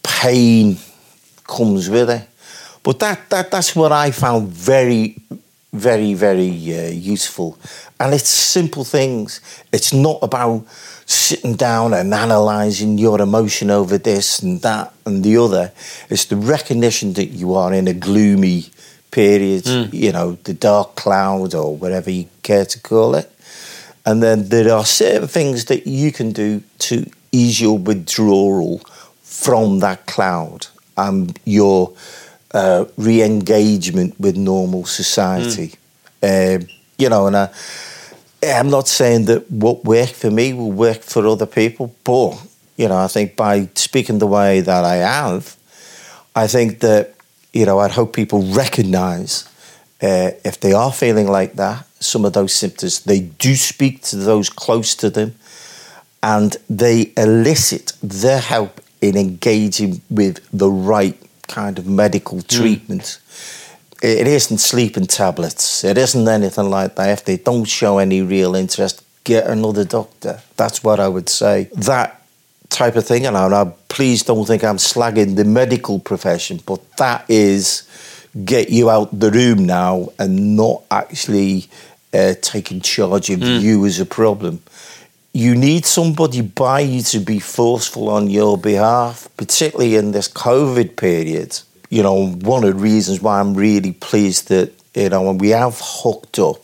pain comes with it. But that, that that's what I found very, very, very uh, useful. And it's simple things. It's not about sitting down and analysing your emotion over this and that and the other. It's the recognition that you are in a gloomy period, mm. you know, the dark cloud or whatever you care to call it. And then there are certain things that you can do to ease your withdrawal from that cloud and your uh, re-engagement with normal society. Mm. Um, you know, and I, I'm not saying that what worked for me will work for other people, but, you know, I think by speaking the way that I have, I think that, you know, I'd hope people recognise uh, if they are feeling like that, some of those symptoms, they do speak to those close to them and they elicit their help in engaging with the right kind of medical treatment. Mm. It isn't sleeping tablets. It isn't anything like that. If they don't show any real interest, get another doctor. That's what I would say. That type of thing, and I, I please don't think I'm slagging the medical profession, but that is get you out the room now and not actually uh, taking charge of mm. you as a problem. You need somebody by you to be forceful on your behalf, particularly in this COVID period. You know, one of the reasons why I'm really pleased that, you know, when we have hooked up,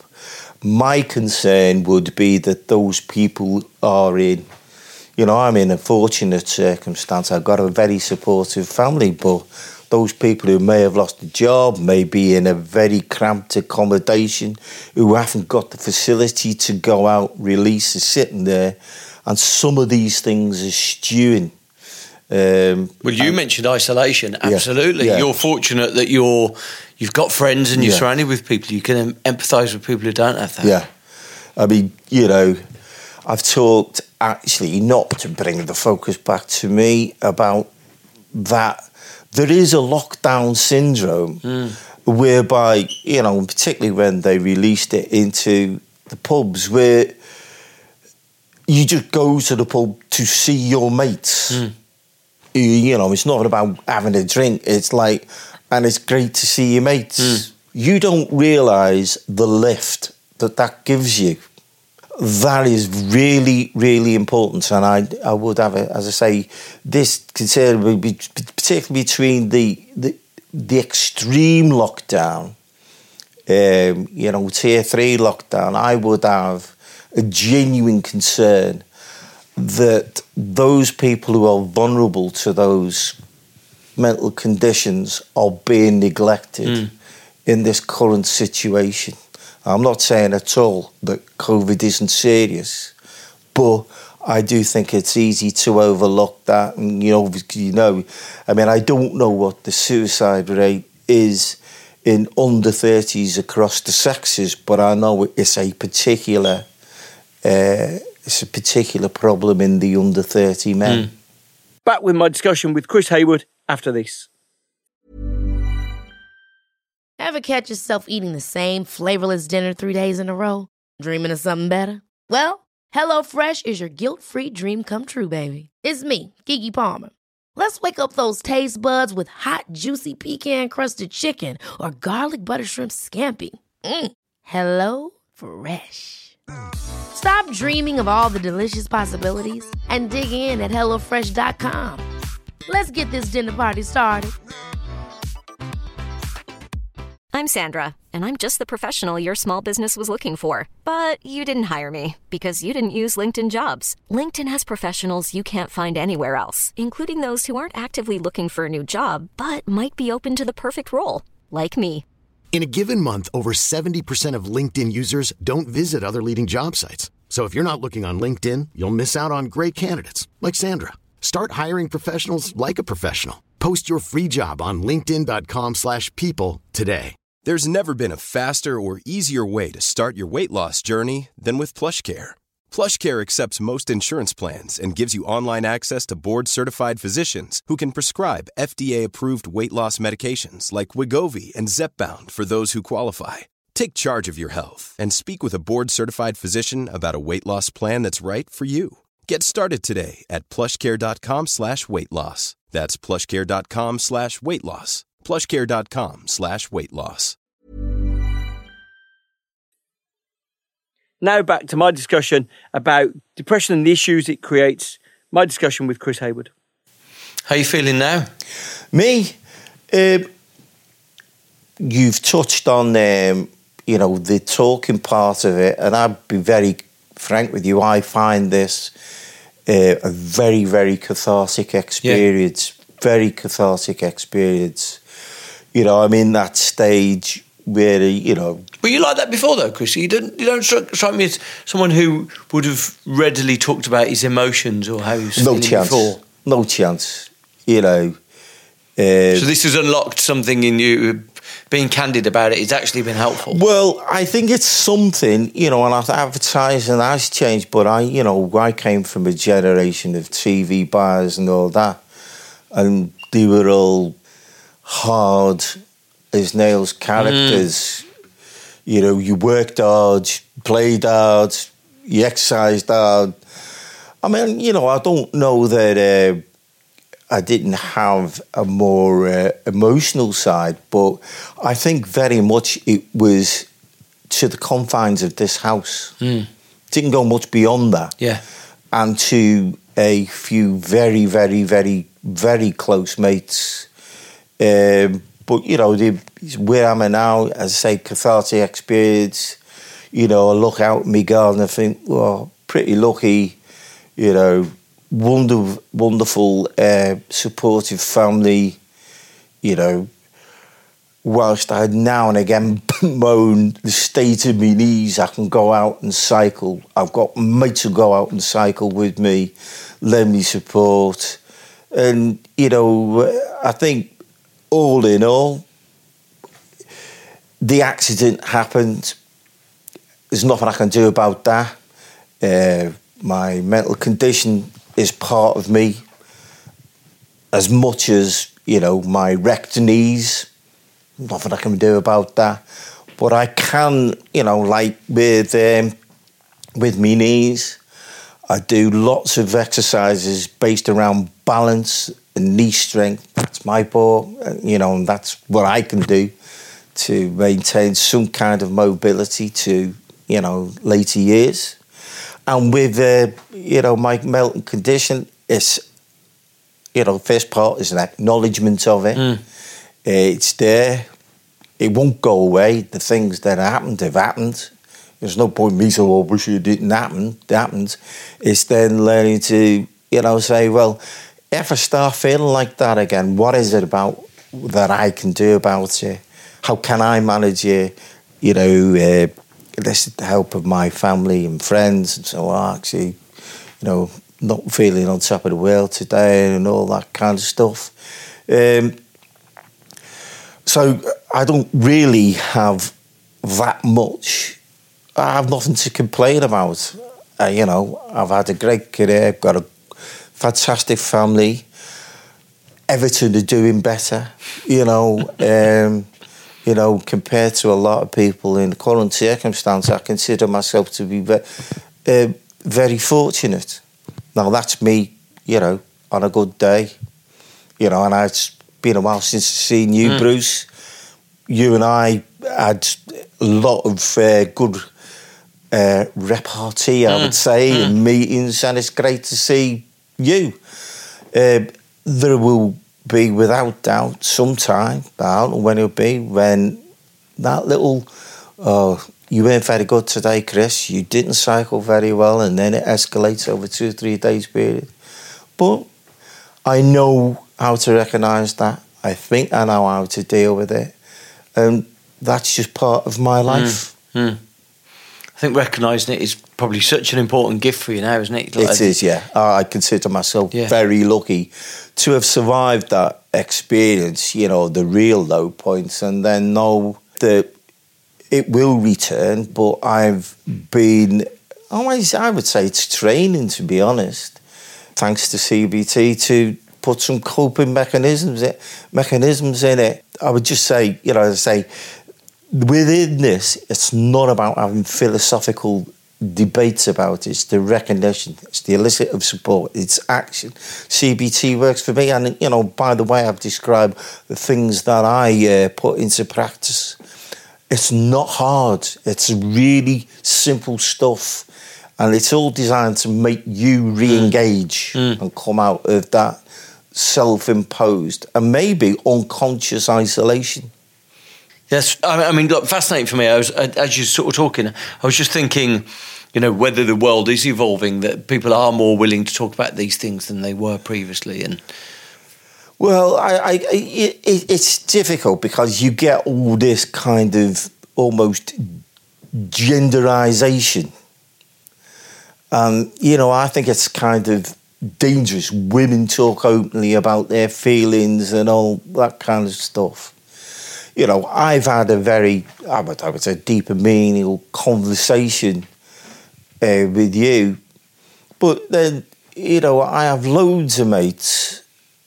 my concern would be that those people are in, you know, I'm in a fortunate circumstance. I've got a very supportive family, but those people who may have lost a job, may be in a very cramped accommodation, who haven't got the facility to go out, release, are sitting there, and some of these things are stewing. Um, well, you and, mentioned isolation. Absolutely, yeah, yeah. You're fortunate that you're you've got friends and you're yeah. surrounded with people. You can empathise with people who don't have that. Yeah, I mean, you know, I've talked, actually, not to bring the focus back to me, about that there is a lockdown syndrome mm. whereby, you know, particularly when they released it into the pubs, where you just go to the pub to see your mates. Mm. You, you know, it's not about having a drink. It's like, and it's great to see your mates. Mm. You don't realise the lift that that gives you. That is really, really important. And I, I would have, a, as I say, this concern would be particularly between the the, the extreme lockdown, um, you know, tier three lockdown. I would have a genuine concern that those people who are vulnerable to those mental conditions are being neglected mm. in this current situation. I'm not saying at all that COVID isn't serious, but I do think it's easy to overlook that. And, you know, you know, I mean, I don't know what the suicide rate is in under thirties across the sexes, but I know it's a particular, uh, it's a particular problem in the under thirty men. Mm. Back with my discussion with Chris Haywood after this. Ever catch yourself eating the same flavourless dinner three days in a row? Dreaming of something better? Well, HelloFresh is your guilt-free dream come true, baby. It's me, Keke Palmer. Let's wake up those taste buds with hot, juicy pecan-crusted chicken or garlic butter shrimp scampi. Mm. Hello Fresh. Stop dreaming of all the delicious possibilities and dig in at hello fresh dot com. Let's get this dinner party started. I'm Sandra, and I'm just the professional your small business was looking for. But you didn't hire me because you didn't use LinkedIn Jobs. LinkedIn has professionals you can't find anywhere else, including those who aren't actively looking for a new job, but might be open to the perfect role, like me. In a given month, over seventy percent of LinkedIn users don't visit other leading job sites. So if you're not looking on LinkedIn, you'll miss out on great candidates, like Sandra. Start hiring professionals like a professional. Post your free job on linkedin dot com slash people today. There's never been a faster or easier way to start your weight loss journey than with PlushCare. PlushCare accepts most insurance plans and gives you online access to board-certified physicians who can prescribe F D A-approved weight loss medications like Wegovy and Zepbound for those who qualify. Take charge of your health and speak with a board-certified physician about a weight loss plan that's right for you. Get started today at plushcare.com slash weight loss. That's plushcare.com slash weight loss. plushcare.com slash weight loss. Now back to my discussion about depression and the issues it creates. My discussion with Chris Haywood. How are you feeling now? Me? Um, you've touched on, um, you know, the talking part of it, and I'd be very frank with you. I find this uh, a very, very cathartic experience. Yeah. Very cathartic experience. You know, I'm in that stage where, you know... Were you like that before, though, Chris? You don't, you don't strike, strike me as someone who would have readily talked about his emotions or how he was no feeling chance. before. No chance. You know... Uh, so this has unlocked something in you. Being candid about it, it's actually been helpful. Well, I think it's something, you know, and advertising has changed, but I, you know, I came from a generation of T V buyers and all that, and they were all hard as nails characters. Mm. You know, you worked hard, played hard, you exercised hard. I mean, you know, I don't know that uh, I didn't have a more uh, emotional side, but I think very much it was to the confines of this house. Mm. Didn't go much beyond that. Yeah. And to a few very, very, very, very close mates. Um, but, you know, the, where I'm at now, as I say, cathartic experience, you know, I look out in my garden and think, well, pretty lucky, you know, wonder, wonderful, uh, supportive family, you know, whilst I now and again moan the state of my knees, I can go out and cycle. I've got mates who go out and cycle with me, lend me support. And, you know, I think all in all, the accident happened. There's nothing I can do about that. Uh, my mental condition is part of me as much as, you know, my wrecked knees. Nothing I can do about that. But I can, you know, like with um, with me knees, I do lots of exercises based around balance and knee strength. That's my part, you know, and that's what I can do to maintain some kind of mobility to, you know, later years. And with, uh, you know, my mental condition, it's, you know, first part is an acknowledgement of it. Mm. It's there. It won't go away. The things that happened have happened. There's no point in me saying, oh, I wish it didn't happen. It happened. It's then learning to, you know, say, well, if I start feeling like that again, what is it about that I can do about it? How can I manage it? You know, uh, this is the help of my family and friends. And so I actually, you know, not feeling on top of the world today and all that kind of stuff. Um, so I don't really have that much. I have nothing to complain about. Uh, you know, I've had a great career, got a fantastic family. Everton are doing better, you know. um, you know, compared to a lot of people in the current circumstance, I consider myself to be ve- uh, very fortunate. Now, that's me, you know, on a good day. You know, and it's been a while since I've seen you, mm. Bruce. You and I had a lot of uh, good uh, repartee, I mm. would say, mm. in meetings, and it's great to see you. Uh, there will be, without doubt, some time, I don't know when it'll be, when that little, oh, you weren't very good today, Chris, you didn't cycle very well, and then it escalates over two or three days period. But I know how to recognise that. I think I know how to deal with it. And that's just part of my life. Mm. Mm. I think recognising it is probably such an important gift for you now, isn't it? Like, it is, yeah. I consider myself yeah. very lucky to have survived that experience, you know, the real low points, and then know that it will return. But I've been, always, I would say it's training, to be honest, thanks to C B T, to put some coping mechanisms in, mechanisms in it. I would just say, you know, as I say, within this, it's not about having philosophical debates about it. It's the recognition, it's the elicit of support, it's action. C B T works for me, and, you know, by the way, I've described the things that I uh, put into practice. It's not hard. It's really simple stuff, and it's all designed to make you re-engage mm. and come out of that self-imposed and maybe unconscious isolation. Yes, I mean, look, fascinating for me. I was, as you're sort of talking, I was just thinking, you know, whether the world is evolving, that people are more willing to talk about these things than they were previously. And well, I, I, it, it's difficult because you get all this kind of almost genderization. Um, you know, I think it's kind of dangerous. Women talk openly about their feelings and all that kind of stuff. You know, I've had a very, I would, I would say, deep and meaningful conversation uh, with you. But then, you know, I have loads of mates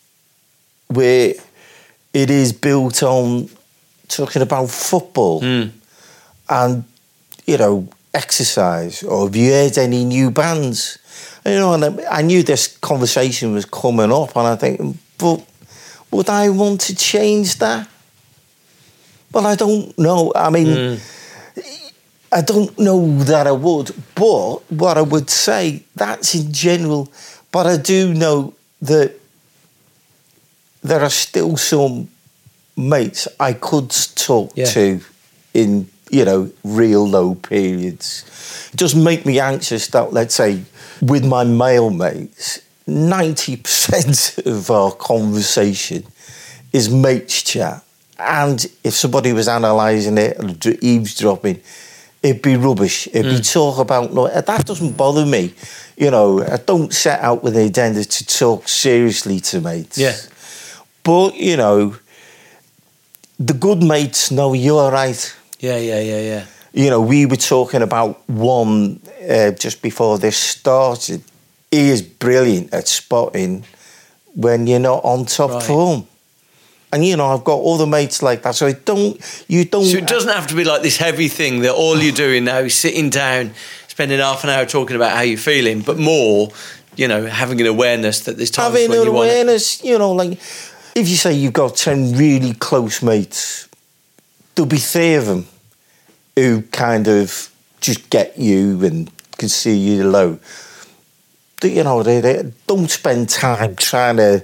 where it is built on talking about football mm. and, you know, exercise, or have you heard any new bands? You know, and I knew this conversation was coming up, and I think, but would I want to change that? Well, I don't know. I mean, mm. I don't know that I would, but what I would say, that's in general, but I do know that there are still some mates I could talk yeah. to in, you know, real low periods. It doesn't make me anxious that, let's say, with my male mates, ninety percent of our conversation is mates chat. And if somebody was analysing it or eavesdropping, it'd be rubbish. It'd mm. be talk about... No, that doesn't bother me. You know, I don't set out with the agenda to talk seriously to mates. Yeah. But, you know, the good mates know you're right. Yeah, yeah, yeah, yeah. You know, we were talking about one uh, just before this started. He is brilliant at spotting when you're not on top Right. form. And, you know, I've got other mates like that. So it don't, you don't... So it doesn't have to be like this heavy thing that all you're doing now is sitting down, spending half an hour talking about how you're feeling, but more, you know, having an awareness that there's times Having when an you want awareness, you know, like, if you say you've got ten really close mates, there'll be three of them who kind of just get you and can see you low. You know, they, they don't spend time trying to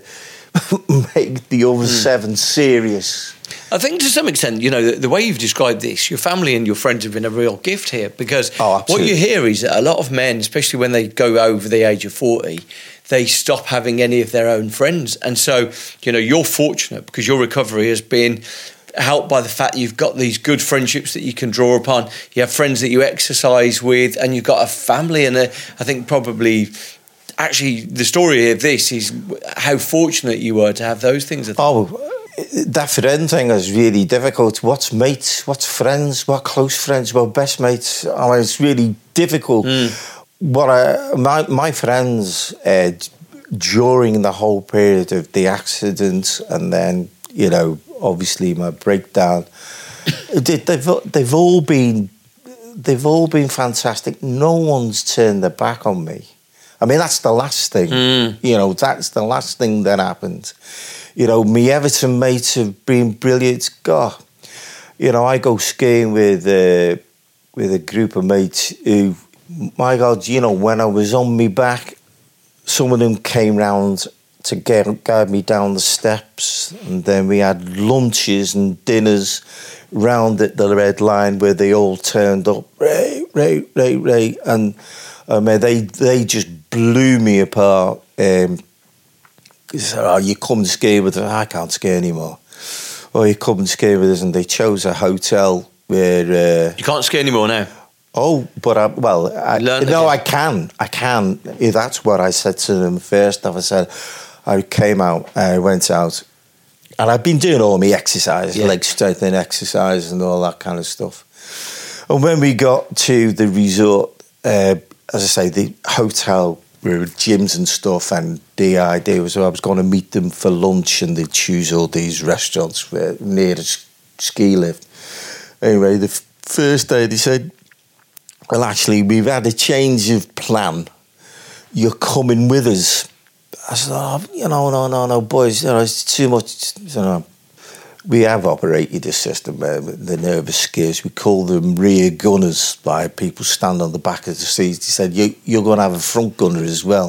make the other mm. seven serious. I think to some extent, you know, the, the way you've described this, your family and your friends have been a real gift here, because oh, what you hear is that a lot of men, especially when they go over the age of forty, they stop having any of their own friends. And so, you know, you're fortunate because your recovery has been helped by the fact that you've got these good friendships that you can draw upon. You have friends that you exercise with, and you've got a family. And a, I think probably... Actually, the story of this is how fortunate you were to have those things. Oh, that friend thing is really difficult. What's mates? What's friends? What close friends? What best mates? I mean, it's really difficult. Mm. What I, my my friends uh, during the whole period of the accident, and then you know, obviously my breakdown, they, they've they've all been they've all been fantastic. No one's turned their back on me. I mean, that's the last thing. Mm. You know, that's the last thing that happened. You know, me Everton mates have been brilliant. God, you know, I go skiing with uh, with a group of mates who, my God, you know, when I was on my back, some of them came round to get, guide me down the steps, and then we had lunches and dinners round at the Red Line where they all turned up, Ray, Ray, Ray, Ray, and I mean, they they just blew me apart. Um, said, oh, you come and ski with us. I can't ski anymore. Oh, you come and ski with us, and they chose a hotel where uh, you can't ski anymore now. Oh, but I, well, I, no, again. I can, I can. That's what I said to them first. I said, I came out, I went out, and I've been doing all my exercise, yeah. leg strengthening exercise, and all that kind of stuff. And when we got to the resort. Uh, As I say, the hotel with gyms and stuff, and the idea was I was going to meet them for lunch, and they'd choose all these restaurants where, near the ski lift. Anyway, the f- first day they said, well, actually, we've had a change of plan. You're coming with us. I said, oh, you know, no, no, no, boys, you know, it's too much. You know, we have operated a system where the nervous skiers, we call them rear gunners, like people stand on the back of the seats. He said, you, you're going to have a front gunner as well.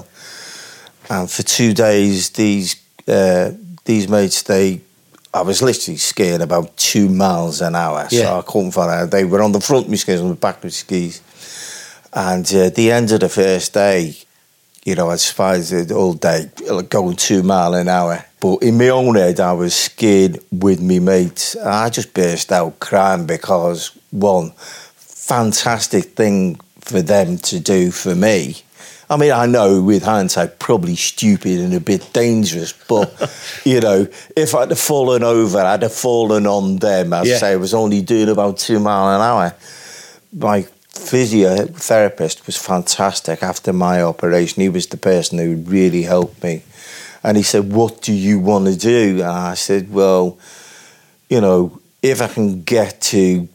And for two days, these uh, these mates, they, I was literally skiing about two miles an hour, yeah. so I couldn't find out. They were on the front of my skis, on the back of my skis. And uh, at the end of the first day, you know, I spied all day, going two mile an hour. But in my own head, I was skiing with me mates. And I just burst out crying because, one, fantastic thing for them to do for me. I mean, I know with hindsight, probably stupid and a bit dangerous, but, you know, if I'd have fallen over, I'd have fallen on them. I'd yeah. say I was only doing about two mile an hour. My physiotherapist was fantastic after my operation. He was the person who really helped me. And he said, what do you want to do? And I said, well, you know, if I can get to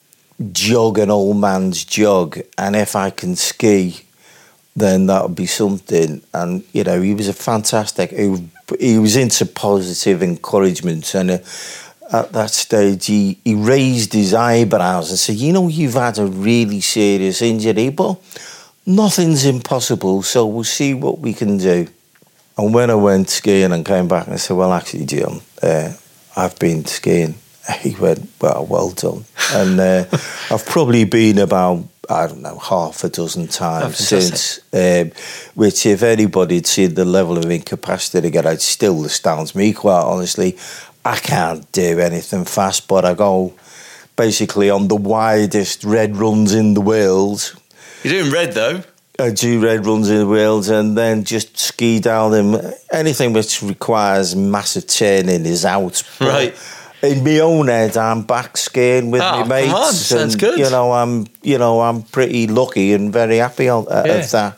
jog an old man's jog, and if I can ski, then that would be something. And, you know, he was a fantastic, he, he was into positive encouragement. And uh, at that stage, he, he raised his eyebrows and said, you know, you've had a really serious injury, but nothing's impossible, so we'll see what we can do. And when I went skiing and came back, I said, well, actually, Jim, uh, I've been skiing. He went, well, well done. And uh, I've probably been about, I don't know, half a dozen times oh, since, um, which if anybody had seen the level of incapacity again, it still astounds me, quite honestly. I can't do anything fast, but I go basically on the widest red runs in the world. You're doing red, though. I do red runs in the world and then just ski down them. Anything which requires massive turning is out. Right. in my own head, I'm back skiing with Oh, my mates. come on, sounds and, good. You know, I'm, you know, I'm pretty lucky and very happy of, uh, Yeah. of that.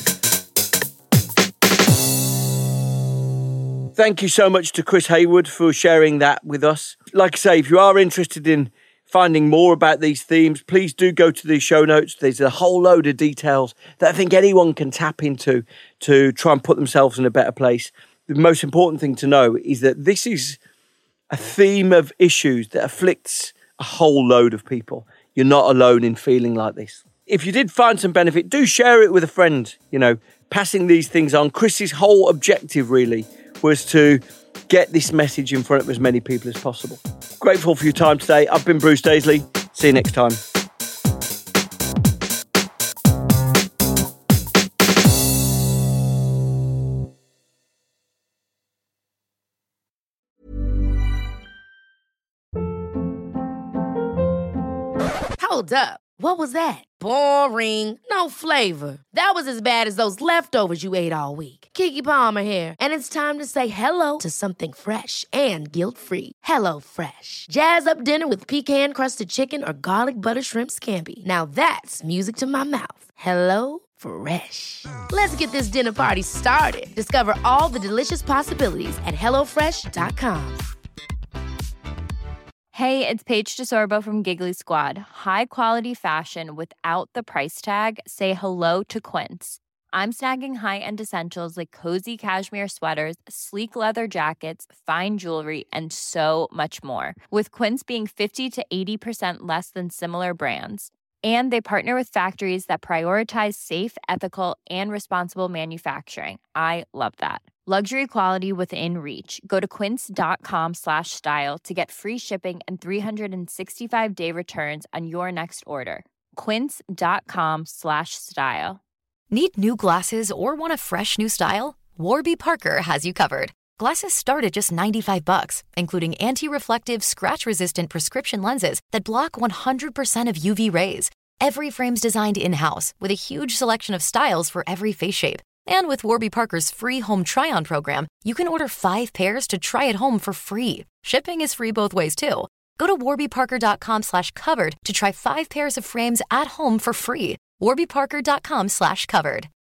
Thank you so much to Chris Haywood for sharing that with us. Like I say, if you are interested in finding more about these themes, please do go to the show notes. There's a whole load of details that I think anyone can tap into to try and put themselves in a better place. The most important thing to know is that this is a theme of issues that afflicts a whole load of people. You're not alone in feeling like this. If you did find some benefit, do share it with a friend, you know, passing these things on. Chris's whole objective really was to get this message in front of as many people as possible. Grateful for your time today. I've been Bruce Daisley. See you next time. Hold up. What was that? Boring. No flavor. That was as bad as those leftovers you ate all week. Keke Palmer here, and it's time to say hello to something fresh and guilt-free. Hello Fresh. Jazz up dinner with pecan-crusted chicken or garlic butter shrimp scampi. Now that's music to my mouth. Hello Fresh. Let's get this dinner party started. Discover all the delicious possibilities at hello fresh dot com. Hey, it's Paige DeSorbo from Giggly Squad. High quality fashion without the price tag. Say hello to Quince. I'm snagging high-end essentials like cozy cashmere sweaters, sleek leather jackets, fine jewelry, and so much more. With Quince being fifty to eighty percent less than similar brands. And they partner with factories that prioritize safe, ethical, and responsible manufacturing. I love that. Luxury quality within reach. Go to quince.com slash style to get free shipping and three sixty-five day returns on your next order. Quince.com slash style. Need new glasses or want a fresh new style? Warby Parker has you covered. Glasses start at just ninety-five bucks, including anti-reflective, scratch-resistant prescription lenses that block one hundred percent of U V rays. Every frame's designed in-house with a huge selection of styles for every face shape. And with Warby Parker's free home try-on program, you can order five pairs to try at home for free. Shipping is free both ways, too. Go to warbyparker.com slash covered to try five pairs of frames at home for free. warbyparker.com slash covered.